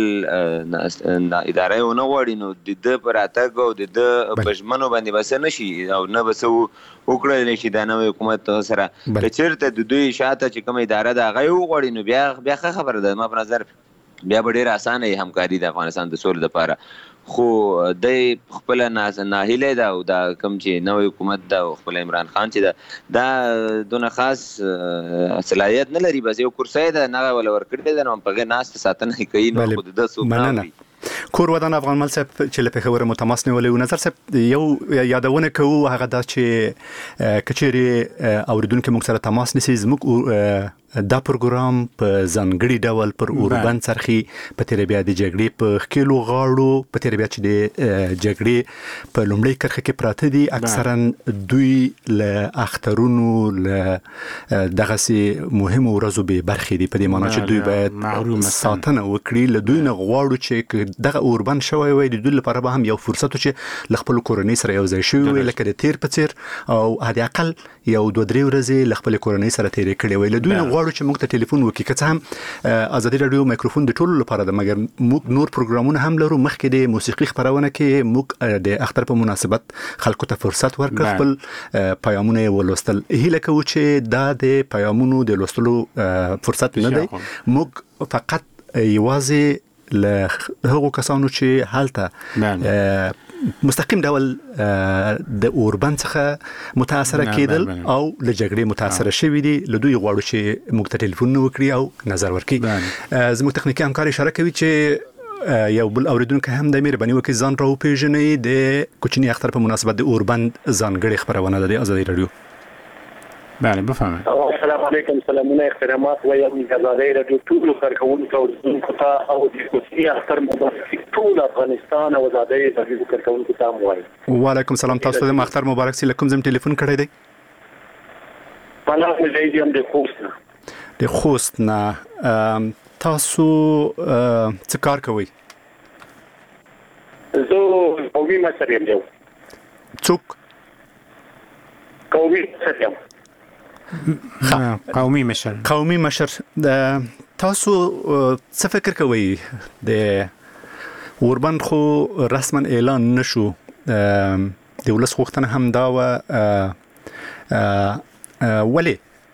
اداره یې ونه غواړي نو د ده په راتګ او د ده په ژمنو باندې به څه نه شي او نه به څه وکړلی شي دا نوی حکومت سره. که چېرته د دوی شاته چې کومه اداره ده هغه یې وغواړي نو بیا ښه خبره ده. زما په نظر بیا به ډېره اسانه وي همکاري د افغانستان د سولې لپاره. خو دی خپله ناهیلی ده او دا کوم چې نوی حکومت ده او خپل عمران خان چې ده دا دونه خاص صلاحیت نه لري، بس یو کرسی ده هغه وله ورکړې ده نو په هغې ناسته ساتنه یې کوي نو خو د ده څوک نه اوري. کور ودان افغان مل صاحب چې له پېښوره مو تماس نیولی و. نظر صاحب یو یادونه کوو هغه دا چې که چیرې اورېدونکي موږ سره تماس نیسي زموږ دا پروګرام په ځانګړي ډول پر اوربند څرخي په تېره بیا د جګړې په ښکېلو غاړو په تېره بیا چې د جګړې په لومړۍ کرښه کې پراته دي اکثرا دوی له اخترونو له دغسې مهمو ورځو بې برخې دي، په دې معنا چې دوی باید ساتنه وکړي. له دوی نه غواړو چې دغه اوربند شوی وای د دوی لپاره به هم یو فرصت و چې له خپلو کورنۍ سره یو ځای شوي وي لکه د تېر په څېر او حد اقل یو 2-3 ورځې له خپلې کورنۍ سره تېرې کړې وای. له دوی نه غواړو چې موږ ته ټلیفون وکړي. که څه هم ازادي راډیو مایکروفون د ټولو لپاره ده مګر موږ نور پروګرامونه هم لرو. مخکې د موسیقي خپرونه کې موږ د اختر په مناسبت خلکو ته فرصت ورکړ خپل پیامونه یې ولوستل. هیله کوو چې دا د پیامونو د لوستلو فرصت نه دی، موږ فقط یوازې له هغو کسانو چې هلته مستقیم ډول د اوربند څخه متاثره کېدل او له جګړې متاثره شوي دي له دوی غواړو چې موږ ته ټلیفون وکړي او نظر ورکړي. زموږ تخنیکي همکار اشاره کوي چې یو بل اوریدونکی هم د مهرباني وکړي ځان راوپېژنئ. د کوچني اختر په مناسبت د اوربند ځانګړې خپرونه ده د ازادي راډیو. بله بفهمید. السلام علیکم، سلامونه احترامات وایم د ازادي راډیو ټولو کارکوونکو او اوریدونکو ته او د کوچني اختر مبارک ټول افغانستان او ازادي راډیو کارکوونکو ته وایم. وعلیکم سلام. تاسو ته اختر مبارک سي. کوم ځم ټلیفون کړی دی؟ پناه مې دی د خوست نه. د خوست نه تاسو څه کار کوئ؟ زه قومي مشر یم. څوک؟ قومي مشر یم. قومي مشر. تاسو څه فکر کوئ د اوربند خو رسما اعلان نشو، د ولس غوښتنه هم دا و، ولې؟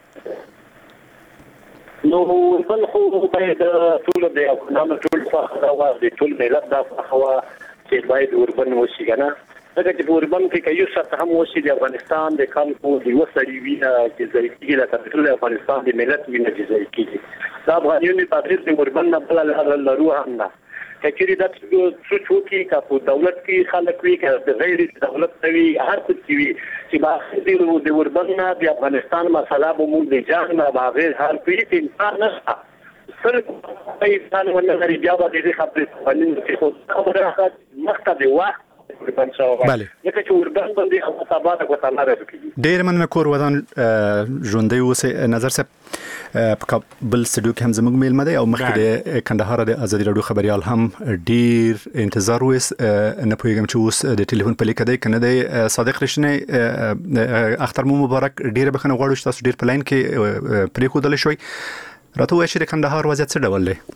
نو بل خو باید ټول د افغانانو ټول فخر او د ټول ملت د فخر چې باید اوربند وشي کنه. دا چې اوربند کې یو څه هم وشي د افغانستان د خلکو د وسړي وینه چې ځای کېږي د ټول افغانستان د ملت وینه چې ځای کېږي. دا افغانیون په تدریس د اوربند نه بل لرو هم نه. کچېری دا څه چوکي کا په دولت کې خلک وی کا د غیر دولت وی هر څه وی چې باخې د اوربند نه د افغانستان مسله به مونږ د جان نه باغیر هر کوي چې انسان نه سره په انسان ونه لري بیا به دې خبرې باندې چې خو خبره مخته دی وخت بله. یکه چې اوربند باندې او تابعه کوتاله راځي. ډېر مننه کور ودان ژوندۍ اوسه. نظر صاحب په کابل سټډیو کې هم زموږ میلمه دی او مخکې د کندهار د ازادي راډیو خبريال هم ډېر انتظار وس نه پوهیږم چې اوس د ټلیفون په لیک دی کنه دی. صادق رښتینی اختر مو مبارک. ډېر بخنه غواړو چې تاسو ډېر پلاین کې پرې خودل شوي. راته وایي چې د کندهار وضعیت څه ډول دی؟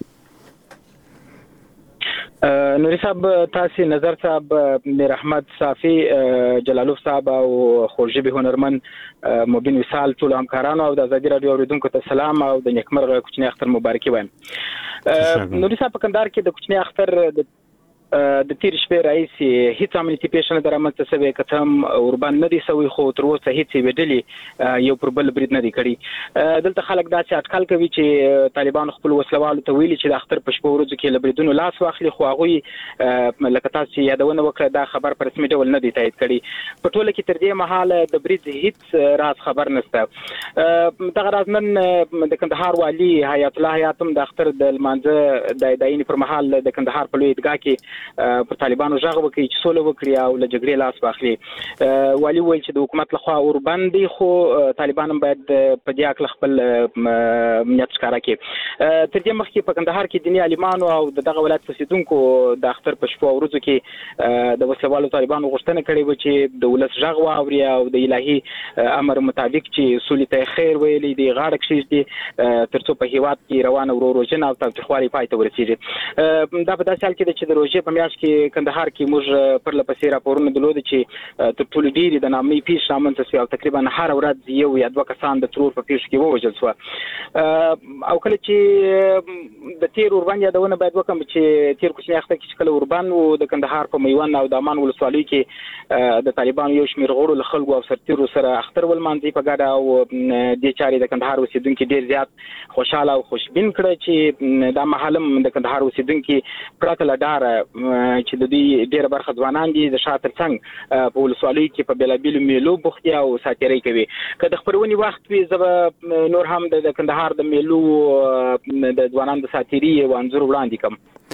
نوري صاحب، تاسو نظر صاحب، میر احمد صافي، جلالوف صاحب او خورجبي هنرمن مبین وصال ټول همکارانو او د ازادي راډیو اوریدونکو ته سلام او د نیکمرغه کوچنی اختر مبارکي وایم. نوري صاحب، په کندهار کې د کوچنی اختر د تیر شپې رئیس هیڅ امنیتي پیښه نه رامنځته شوې، کته هم اوربند نه دي سوي، خو تر اوسه هیڅ ویډلې یو پر بل برید نه دي کړی. دلته خلک دا چې اټکل کوي چې طالبان خپل وسلوالو ته ویلي چې د اختر په شپه ورځو کې لبریدونو لاس واخلي، خو هغه لکه تاسو یادونه وکړه دا خبر په رسمي ډول نه دی تایید کړی. په ټوله کې تر دې مهاله د برید هیڅ راز خبر نشته. دغه راز نن د کندهار والی حیات الله حیاتم د اختر د لمانځه د دایني پر مهال د کندهار په لوی عیدګاه کې پر طالبانو ژغ وکړي چې سوله وکړي او له جګړې لاس واخلي. والی ویل چې د حکومت لخوا اوربند دي، خو طالبان هم باید په دې اړه خپل نیت ښکاره کړي. تر دې مخکې په کندهار کې دیني عالمانو او دغه ولایت اوسیدونکو د اختر په شپه ورځو کې د وسلوالو طالبانو غوښتنه کړې و چې د ولس ژغ واوري او د الهي امر مطابق چې سولې ته خیر ویلي دی غاړه کښېږدي ترڅو په هیواد کې روانه وروژنه او تاوتریخوالي پای ته ورسیږي. دا په داسې حال کې چې د روژې په میاشت کې کندهار کې موږ پر لپسې راپورونه درلود چې تر ټولو ډېرې د نامي پیښې رامنځته شوې او تقریبا هر ورځ یو یا دوه کسان د ترور په پیښو کې ووژل شوه. او کله چې د تیر اوربند یادونه باید وکړم چې تیر کوچنی اختر کې کله اوربند و د کندهار په میوند او د امان ولسوالۍ کې د طالبانو یو شمېر غړو له خلکو او سرتیرو سره اختر ولمانځي په ګډه او دې چارې د کندهار اوسیدونکي ډېر زیات خوشاله او خوشبین کړه چې دا مهال هم د کندهار اوسیدونکي پرته له ډاره چې د دوی ډېره برخه ځوانان دي د شا تر څنګ په ولسوالیو کې په بېلابېلو میلو بوخت دي او ساتیرۍ کوي. که د خپرونې وخت وي زه به نور هم د کندهار د میلو د ځوانانو د ساتیري یو انځور وړاندې کړم.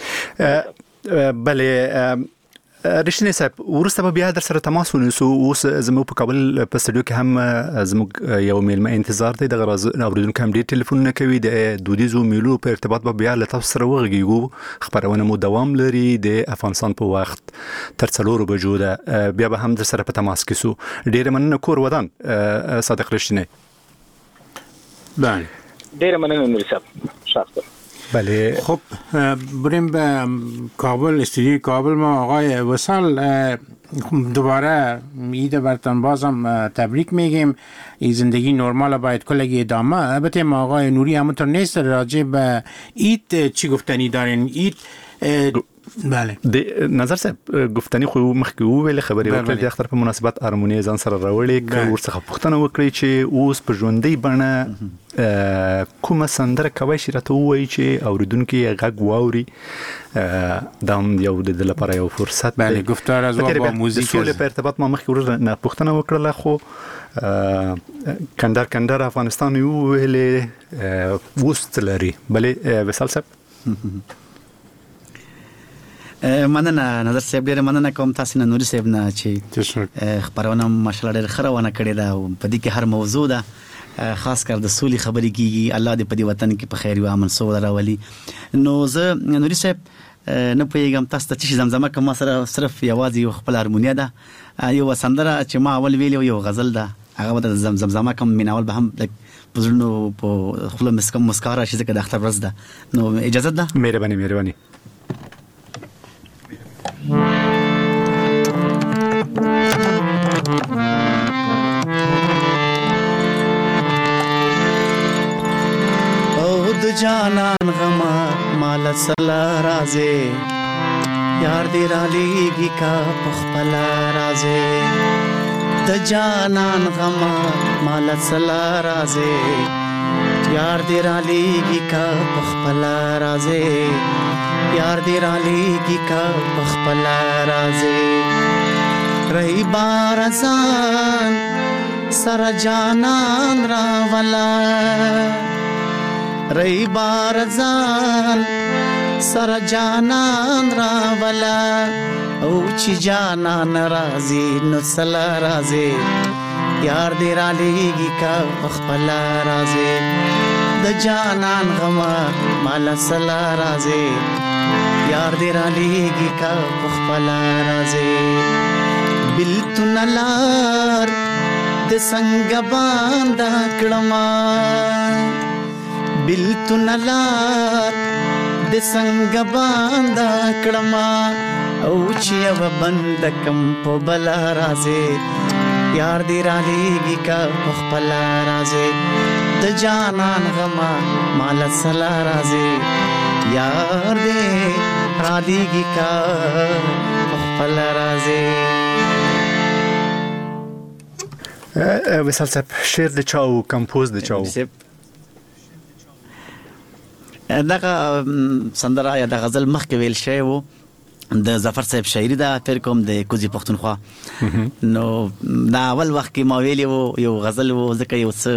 بله رښتینی صاحب، وروسته به بیا در سره تماس ونیسو. اوس زموږ په کابل په سټډیو کې هم زموږ یو میلمه انتظار دی. دغه راز اوریدونکو هم ډېر ټلیفونونه کوي. د دودیزو میلو په ارتباط به بیا له تاسو سره وغږیږو. خبرونه مو دوام لري د افغانستان په وخت تر 4 بجو ده. بیا به هم در سره په تماس کې سو. ډېر مننه کور ودان صادق رښتینی. بله ډېر مننه نور صاحب. شاکر. بله خب بریم به کابل، استودیوی کابل. ما آقای وصال دوباره عید برتن بازم تبریک میگیم. این زندگی نرمال باید کلگی ادامه. البته ما آقای نوری همونطور نیست راجع به عید چی گفتنی دارین؟ عید بله د نظر صاحب گفتنی خو مخکې ویل خبرې وکړې د اختر په مناسبت هارمونی ځان سره راوړې که ورڅخه پوښتنه وکړي چې اوس په ژوندۍ بڼه کومه سندره کوي چې راته ووایي چې اوریدونکي یې غږ واوري. دا هم یو د لپاره یو فرصت دی. بله گفتار از با موزیک د سولې په ارتباط ما مخکې ورته پوښتنه وکړله خو کندر افغانستان یو ویلې وست لري. بله وصال صاحب مننه نظر صاحب، ډېر مننه کوم تاسو نه نوري صاحب نه چې خبرونه ماشاءالله ډېر خروانه کړې ده او په دې کې هر موضوع ده خاص کر د سولې خبرې کیږي الله دې په دې وطن کې په خیر او امن سوله راولي. نو زه نوري صاحب نه پوهیږم تاسو ته چې زمزمه کوم سره صرف یوازې یو خپل هارمونیا ده یو سندره چې ما اول ویلو یو غزل ده هغه د زمزمه کوم میناول به هم پزړنو په خپل مسکا راشي ځکه د اختر ورځ ده. نو اجازه ده؟ مهرباني. جانان غما مال سلا رازه یار دی را لیگی کا پخپلا رازه د جانان غما مال سلا رازه یار دی را لیگی کا پخپلا رازه یار دی را لیگی کا پخپلا رازه رہی بارزان سر جانان را ولا رئی بارزان سر جانان راولا او چی جانان رازی نو سلا رازی یار دی را لیگی کا پخپلا رازی د جانان غما مالا سلا رازی یار دی را لیگی کا پخپلا رازی بلتو نلار د سنگ باندا کڑما بلتو نلار د سنگ باندا کړما او چې و بندکم په بلا رازه یار دی را لیږي کا خپل رازه د جانان غما مال سلا رازه یار دی را لیږي کا خپل رازه. وصال صاحب شعر د چاو کمپوز د چاو دغه سندره یا د غزل مخکې ویل شوی و د ظفر صاحب شاعري ده فکر کوم د کوزي پښتونخوا. نو دا اول وخت کې ما ویلی و یو غزل و ځکه یو څه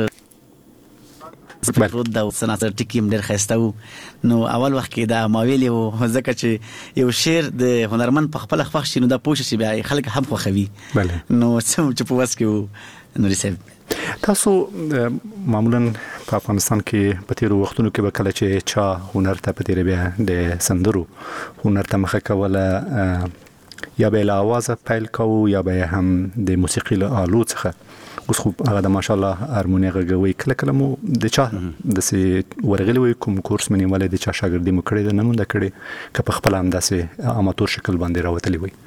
پروت ده او سناتر ټکي هم ډېر ښایسته و. نو اول وخت کې دا ما ویلی و ځکه چې یو شعر د هنرمند په خپله خوښ شي نو دا پوه شي بیا خلک هم خوښوي. نو څه چې په وس کې و نوري صاحب تاسو معمولا په افغانستان کې په تیرو وختونو کې به کله چې چا هنر ته په تیرې بیا د سندرو هنر ته مخه کوله یا به له اوازه پیل کوو یا به هم د موسیقي له آلو څخه اوس خو هغه د ماشاءالله هارموني غږوي کله مو د چا داسې ورغلی وي کوم کورس مې نیولی د چا شاګردي مو کړې ده نه مو ده کړې که په خپله همداسې اماتور شکل باندې راوتلی وي؟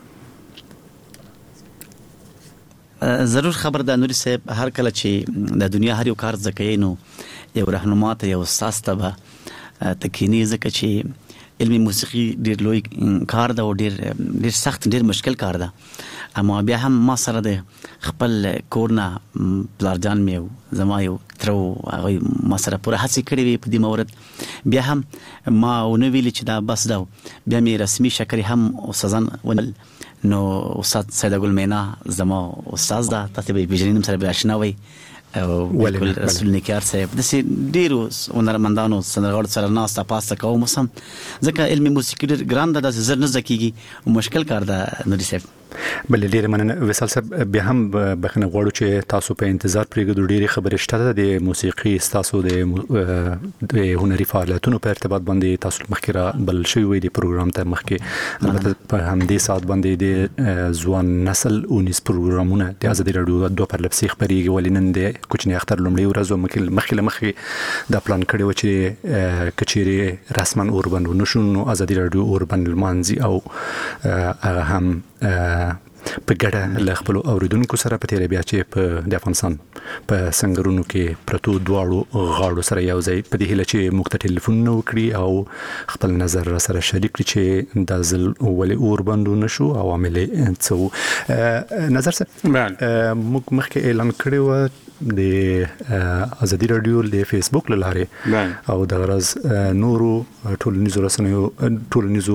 ضرور خبر ده نوري صاحب هر کله چې د دنیا هر یو کار زکه نو یو رهنما ته یو استاد ته به تکینی زکه چې علمي موسیقي ډیر لوی کار ده او ډیر سخت ډیر مشکل کار ده. اما بیا هم ما سره د خپل کورنا پلارجان میو زما یو ترو هغه ما سره پوره هڅه کړې وي په دې مورد بیا هم ما ونه ویل چې دا بس دا بیا می رسمي شکرې هم استادان ونل. نو استاد سید ګل مینا زما استاد ده تاسو به پیژنئ سره به آشنا وي او بالکل رسول نیکار صاحب د ډیرو هنرمندانو سندرغاړو سره ناسته پاسته کوم سم ځکه علمي موسیقي ډیر ګران ده د زر نه زکیږي او مشکل کار ده نوري صاحب. بل ډیر مننه وصال صاحب بیا هم بخنه غواړو چې تاسو په انتظار پرېږدو ډیره خبرې شته د موسیقي تاسو د هنري فعالیتونو په ارتباط باندې تاسو مخکې را بل شوی وي د پروګرام ته مخکې البته په همدې ساعت باندې د ځوان نسل اونیس پروګرامونه د ازادي رادیو دوه پرلپسې خبرېږي ولې نن د کوچنی اختر لومړۍ ورځ مخکې دا پلان کړی و چې کچېرې رسما اوربند ونشو نو ازادي رادیو اوربند لمانځي او هغه هم په ګډه له خپل اوریدونکو سره په تیرې بیا چې په د افغانستان په سنگرونو کې پرتو دواړو غاړو سره یو ځای په دې هیله چې موږ ته ټلیفون وکړي او خپل نظر را سره شریک کړي چې د ځل ولې اوربند نشو عوامل څه نظر سره موږ مخکې اعلان کړی و د ازادي رادیو د فیسبوک لاره او د غرض نورو ټولنیزو رسنیو ټولنیزو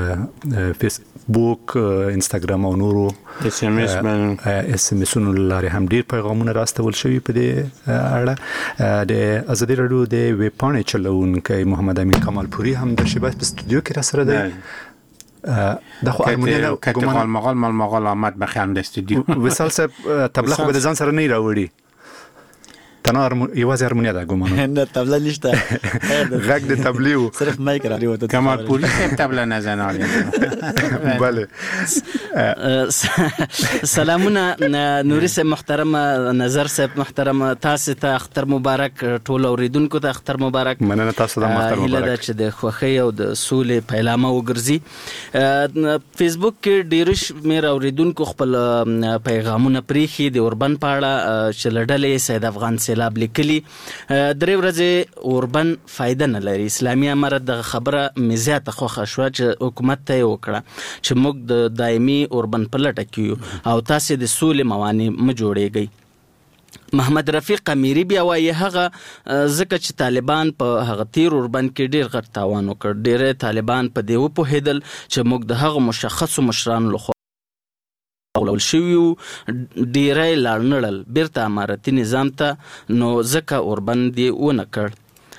فیسبوک انستګرام او نورو اس ام اس لاره هم ډیر پیغامونه راستول شوی په دې اړه. د ازادي رادیو د ویب پاڼې چلونکی محمد امین کمالپوري هم د شباب په استودیو کې را سره دی. دا خو هارمونیه ګمان مغال آمد بخیان د استودیو وصال صاحب تبلیغ به ځان سره نه راوړي پښتنه یوازې هارمونیا ده ګومان نه تبله نشته غږ د تبلې و صرف مایک راوړی و کمال پوری صاحب تبله نه زناري بله سلامونه نوري صاحب محترم نظر صاحب محترم تاسو ته اختر مبارک ټول اوریدونکو ته اختر مبارک مننه تاسو ته اختر مبارک چې د خوښۍ او د سولې پیلامه وګرځي فیسبوک کې ډیر شمېر اوریدونکو خپل پیغامونه پریخي د اوربن په اړه چې لړلې سید افغان سیلاب لیکلي درې ورځې اوربن فائدہ نه لري اسلامي امارت د خبره مزیاته خوښه شو چې حکومت ته وکړه چې موږ د دایمي اوربن په لټه کې او تاسو د سولې موانع م جوړېږئ محمد رفیق امیری بیا وایي هغه ځکه چې طالبان په هغه تیر اوربن کې ډیر غټ تاوان وکړ ډیر طالبان په دې وپوهېدل چې موږ د هغه مشخصو مشرانو لخوا ولول شویو ډیری لاړ نړل بیرته امارتي نظام ته نو ځکه اوربن دی ونه کړ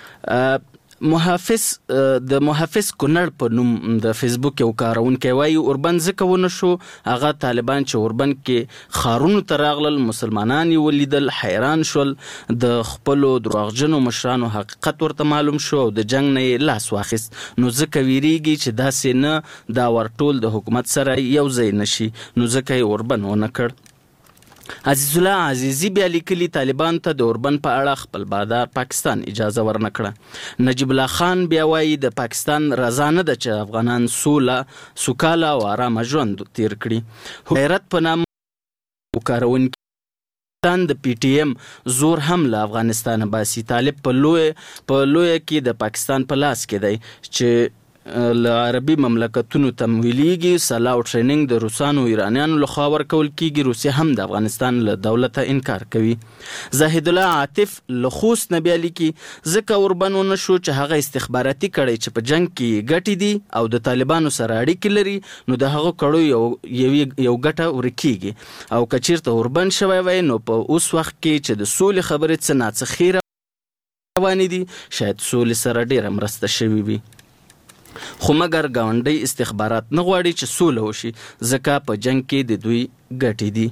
محافظ کونړ په نوم د فیسبوک یو کارونکی وایي اوربن ځکه ونه شو هغه طالبان چې اوربن کې ښارونو ته راغلل مسلمانان یې ولیدل حیران شول د خپلو دروغجنو مشرانو حقیقت ورته معلوم شو او د جنګ نه یې لاس واخیست نو ځکه ویریږي چې داسې نه دا ورټول د حکومت سره یو ځای نشي نو ځکه یې اوربن ونه کړ عزیز الله عزیزی بیا لیکلي طالبان ته د اوربن په اړه خپل بادار پاکستان اجازه ورنکړه نجیب الله خان بیا وایي د پاکستان رضا نه ده چې افغانان سوکاله او آرامه ژوند تیر کړي غیرت په نامه وکارونکي د پی ټی ایم زور هم له افغانستان باسي طالب په لویه کې د پاکستان په لاس کې دی چې له عربي مملکتونو تمویلیږي سلاح او ټریننګ د روسانو ایرانیانو لخوا ورکول کیږي روسیه هم د افغانستان له دولته انکار کوي زاهد الله عاطف له خوست نه بیا لیکي ځکه اوربن ونه شو چې هغه استخباراتي کړی چې په جنگ کې ګټې دي او د طالبانو سره اړیکې لري نو د هغه کړو یو ګټه ورکیږي او که چیرته اوربن شوی وای نو په اوس وخت کې چې د سولې خبرې څه ناڅه روانې دي شاید سولې سره ډیره مرسته شوې وي خو مګر ګاونډي استخبارات نه غواړي چې سوله وشي ځکه په جنگ کې د دوی ګټې دي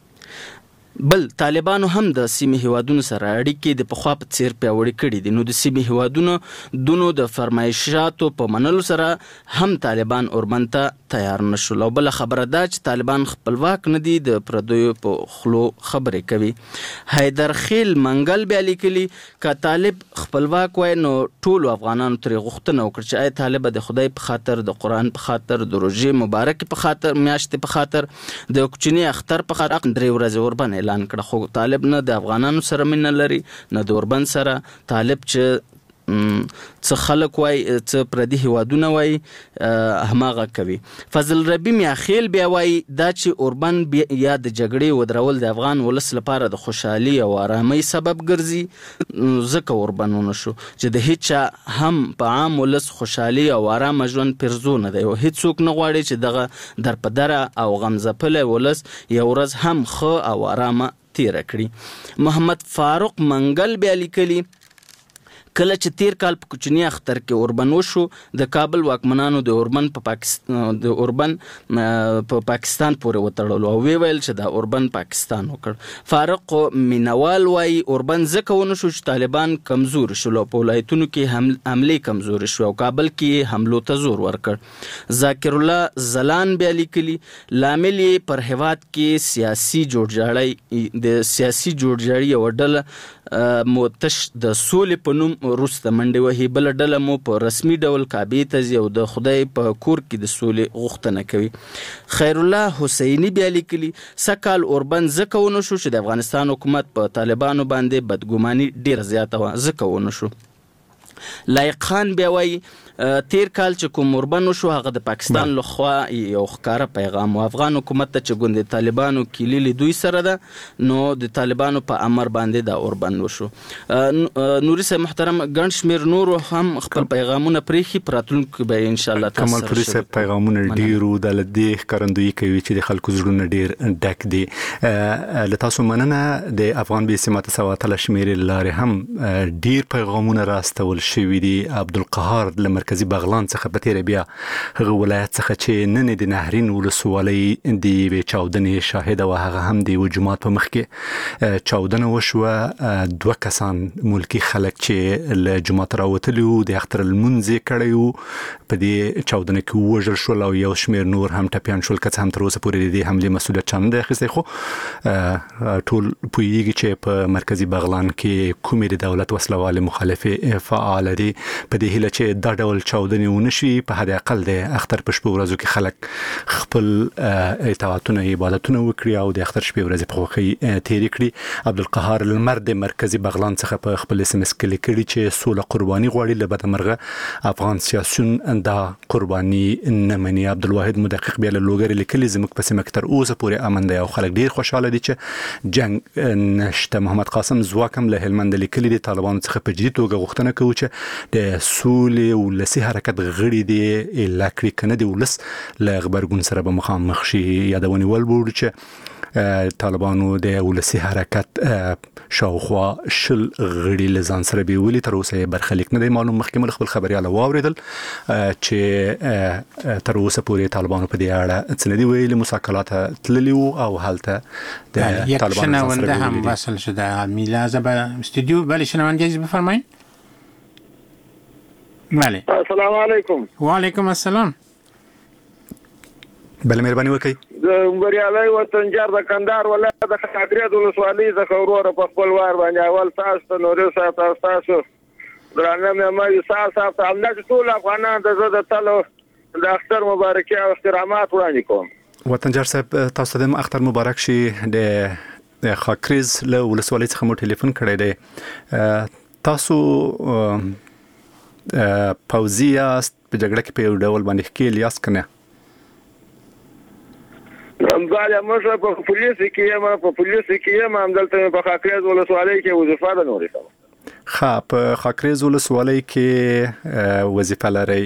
بل طالبانو هم د سیمې هیوادونو سره اړیکې د پخوا په څیر پیاوړې کړي دي نو د سیمې هیوادونو دونو د فرمایشاتو په منلو سره هم طالبان اوربن ته تیار نشول او بل خبره ده چې طالبان خپلواک نه دي د پردیو په خلو خبرې کوي حیدر خیل منګل بیا لیکلي که طالب خپلواک وای نو ټولو افغانانو ترې غوښتنه وکړي چې آیا طالب د خدای په خاطر د قرآن په خاطر د روژې مبارکې په خاطر میاشتې په خاطر د کوچني اختر په خاطر 3 ورځې اوربن اعلان کړه خو طالب نه د افغانانو سره مینه لري نه د اوربن سره طالب چې څه خلک وای څه پردي هیوادونه وای هماغه کوي فضل ربی میاخیل بیا وای دا چې اوربن یا د جګړې ودرول د افغان ولس لپاره د خوشحالي او آرامۍ سبب ګرځي ځکه اوربن ونه شو چې د هیڅ هم په عام ولس خوشحالي او آرامه ژوند پرزو نه دی او هیڅوک نه غواړي چې دغه درپدره او غمزپلی ولس یو ورځ هم ښه او آرامه تیره کړي محمد فاروق منګل بیا لیکلي کله چې تیر کال په کوچنی اختر کې اوربن وشو د کابل واکمنانو د اوربن په پاکستان پورې وتړلو او ویل چې دا اوربن پاکستان وکړ فاروق مینوال وای اوربن ځکه ونه شو چې طالبان کمزور شول په ولایتونو کې حمله کمزور شو او کابل کې حملو ته زور ورکړ ذاکر الله زلان بیا لیکلي لامل پر هواد کې سیاسي جوړجاړی او ډله موتش د سولې په نوم وروسته منډې وهي بله ډله مو په رسمي ډول کعبې ته ځي او د خدای په کور کې د سولې غوښتنه کوي خیر الله حسیني بیا لیکلي سږکال اوربن ځکه ونه شو چې د افغانستان حکومت په طالبانو باندې بدګماني ډېره زیاته وه ځکه ونه شو لایق خان بیا وایي تیر کال چې کوم اوربن وشو هغه د پاکستان لخوا یو ښکاره پیغام و افغان حکومت ته چې ګوندې طالبانو کیلي له دوی سره ده نو د طالبانو په امر باندې دا اوربن وشو نوري صاحب محترم ګڼ شمېر نورو هم خپل پیغامونه پرېښي په راتلونکي به انشاءالله کمال پوري صاحب پیغامونه ډېرو د دې ښکارندویي کوي چې د خلکو زړونه ډېر ډک دي له تاسو مننه د افغان بې ثباته سواتله شمېرې لارې هم ډېر پیغامونه راستول شوي دي عبدالقهار له مرکزی بغلان څخه په تیر بیا هغه ولایت څخه چې نن د نهرین ولسوالۍ د چاودنې شاهد او هغه هم د جمعات په مخ کې چاودنه وشوه 2 کسان ملکی خلک چې له جمعات راوتلي وو د اختر المنځ کړی وو په دې چاودنه کې وژل شول او یو شمېر نور هم ټپیان شول که هم تر اوسه پورې د حملې مسؤلیت چا نه دی اخیستی خو ټول پوهیږي چې په مرکزی بغلان کې کومې د دولت وسلوالې مخالفې فعال دي په دې هیله چې دا ډول چاودنې ونشي په حد اقل د اختر په شپه ورځو کې خلک خپل اطاعتونه عبادتونه وکړي او د اختر شپې ورځې په خوښۍ تېرې کړي. عبدالقهار لمر د مرکزی بغلان څخه په خپل SMS کې لیکلي چې سوله قرباني غواړي له بدمرغه افغان سیاسیون دا قرباني نه مني. عبدالواحد مدقق بیا له لوګر لیکلي زموږ په سیمه کې تر اوسه پورې امن دی او خلک ډیر خوشاله دي چې جنگ نشته. محمد قاسم زواکم له هلمند لیکلي دي طالبانو څخه په جدي توګه غوښتنه کوي چې د سولې او لسی حرکت غړي دي لاکري کنه دي ولس له غبرګون سره به مخامخ شي. یادونی ول بوړي چې طالبانو د ولسی حرکت شاوخوا شل غړي لزان سره بیولي تر اوسه برخلیک نه دی معلوم. مخکې خپل خبرياله واوریدل چې تر اوسه پورې طالبانو په دې اړه څه نه دی ویلي. مساکلات تللی او حالته د طالبانو شنونده هم وصل شده. میلازه به استودیو. بله شنونده عزیز بفرمایید. بله السلام علیکم. و علیکم السلام. بله مهرباني وکړئ. د بریالي وطنجار د کندهار ولایت د خاطرې د ولسوالۍ څخه وروره په خپل وار باندې اول تاسو ته نورې ساته تاسو درانه مې صاحب همدا ټول افغانان د زړه تلو د اختر مبارکي او احترامات وړاندې کوم. وطنجار صاحب تاسو ته اختر مبارک شي. د خاکریز له ولسوالۍ څخه مو ټلیفون کړی دی. تاسو پوځي یاست په جګړه کې په یو ډول باندې ښکیل یاست که نه؟ بله موږ په پولیس کې یم همدلته په خاکریز ولسوالۍ کې وظیفه ده نورې کوم. ښه په خاکریز ولسوالۍ کې وظیفه لرئ.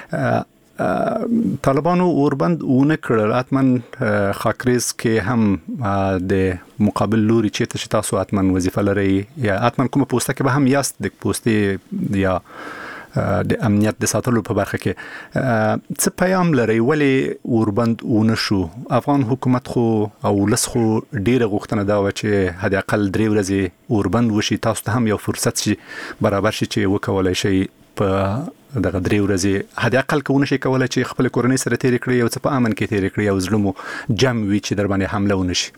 طالبانو اوربند ونه کړل اتمن خاکریز کې هم د مقابل لوري چې تاسو اتمن وظیفه لرئ یا اتمن کومه پوسټه کې به هم یاست د پوسټې یا د امنیت د ساتلو په برخه کې څه پیغام لري ولې اوربند ونه شو؟ افغان حکومت خو او ولس خو ډیره غوښتنه دا و چې حد اقل 3 ورځې اوربند وشي تاسو ته هم یو فرصت شي برابر شي چې وکولای شي په دغه 3 ورځې حد اقل کوونه شي کولای چې خپل کورنۍ سره تیر کړی او څه په امن کې تیر کړی او ظلم جمع وي چې در باندې حمله ونه شي.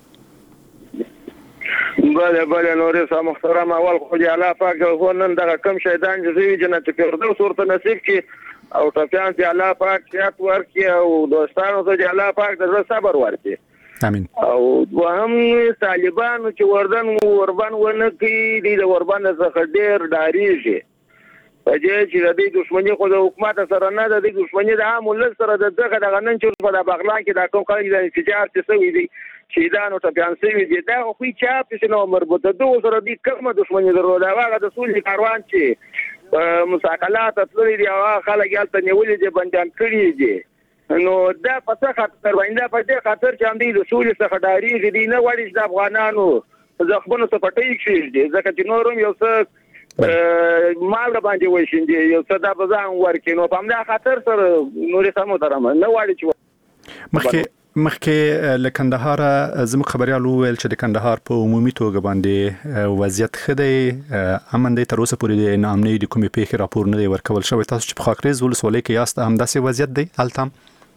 بله نورې صاحب محترم اول خو دې الله پاک خو نن دغه کم شیطان جزوي جنت فردوس ورته نصیب کړي او ټپیان دې الله پاک صحت ورکړي او دوستانو ته دې الله پاک د صبر ورکړي. امين. او وهم طالبانو چې وربن ونه کوي د وربن څخه ډیر ډاریږي په دې چې د دښمنۍ خو د حکومت سره نه د دښمنۍ د عام ولس سره دغه نن چې په بغلان کې دا کوم خلک د انفجار څه وي دي شهیدانو ته بیان شوي دي دا خو چا په نو مربوطه دوه سره د کومه دښمنۍ درلوده هغه د سولې کاروان چې مساکلات تللي دي هغه خلک یالته نیولې دي بندیان کړي دي نو دا په څه خاطر باندې په دې خاطر چې هم دي د سولې څخه ډاریږي دي نه وړي د افغانانو ځخبونو څخه پټي کړي دي ځکه چې نورم یو څه مال باندې وښیندي یو څه د بزان ورکې نو په همدا خاطر سره نورې سمو درمه نه وړي چې مخکې له کندهار زموږ خبريال وویل چې د کندهار په عمومي توګه باندې وضعیت ښه دی امن دی تر اوسه پورې د ناامنۍ د کومې پیښې راپور نه دی ورکول شوی. تاسو چې په خاکریز ولسوالۍ کې یاست همداسې وضعیت دی هلته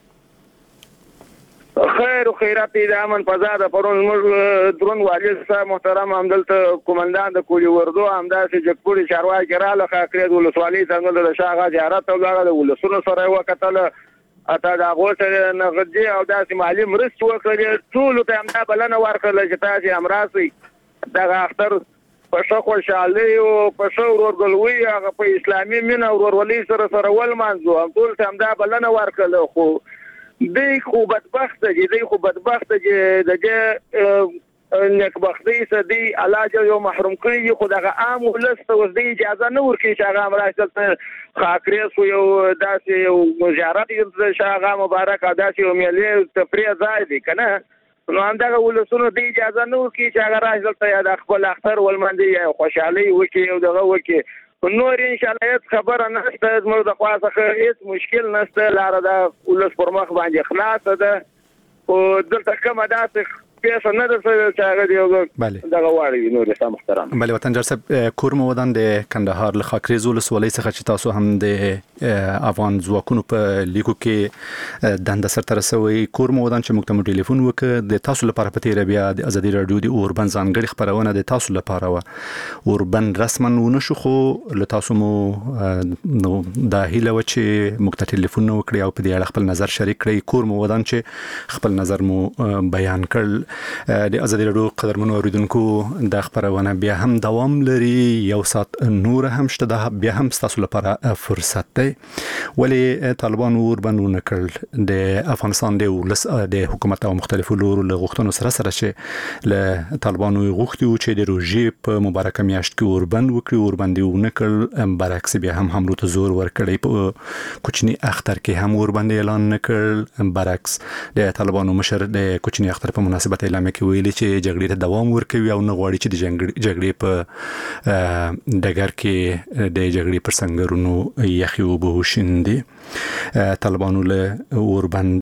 خیر او خیرات د امن فضا د پرون موږ درون والي صاحب محترم همدلته کومندان د کولی وردو همداسې جګپوري چارواکي رااله خاکریز ولسوالۍ څنګه د شاغه زیارت او د ولسونو سره وکتل اته دا غوښتل نغدي او داسې مالی مرستې وکړي ټول ته هم بلنه ورکړل چې تاسو امراسي دا اختر په شو خوشالي او په شو ورګلوي هغه په اسلامي مين او ورولي سره ول مانځو هم ټول ته هم بلنه ورکړل خو دی خو بدبخت دي د نیکبختي سدي علاج یو محروم کړی خو دغه عام ولست اوس د اجازه نه ورکړي چې هغه امراسته خاکریز یو داسې یو زیارت د شاغه مبارک داسې یو ملي تفریح ځای دی کنه نو همدغه ولسونو د اجازه نه ورکړي چې هغه راځي ته د خپل اختر ولمندي یا خوشحالي وکړي او دغه وکړي نور ان شاء الله هیڅ خبره نشته زموږ د خوا څخه هیڅ مشکل نشته لاره د ولس پر مخ باندې خلاصه ده او دلته کومه داسې پیسه نه ده چې هغه دی دغه واړی نور سم محترم. بله وطنجر صاحب کور مو ودان د کندهار له خاکریز ولسوالۍ څخه چې تاسو هم د افغان ځواکونو په لیکو کې دنده سرته رسوي کور مو ودان چې موږ ته ټلیفون وکړ د تاسو لپاره په تیر بیا د ازادي رادیو د اوربن ځانګړي خبرونه د تاسو لپاره و اوربن رسما ونشو خو له تاسو مو نو د هیله و چې موږ ته ټلیفون وکړي او په دې اړه خپل نظر شریک کړئ کور مو ودان چې خپل نظر مو بیان کړ د ازادي رادیو قدرمنو اوریدونکو د خبرونه بیا هم دوام لري یو سات نور هم شته د بیا هم تاسو لپاره فرصت دی ولی طالبان اوربن کړل د افغانستان د حکومت او مختلفو لورو له غوښتنو سره چې له طالبانو غوښتي چې د روزي په مبارکه میاشت کې اوربن وکړي اوربن دی ونکړل برعکس بیا هم حملو ته زور ورکړي په کوچني اختر کې هم اوربن اعلان نکړل برعکس د طالبانو مشر د کوچني اختر په مناسبت اعلان کې ویلي چې جګړې ته دوام ورکوي او نه غواړي چې د جګړې په ډګر کې د جګړې پر سنگرونو یخي وبو شیندي طالبانو له اوربند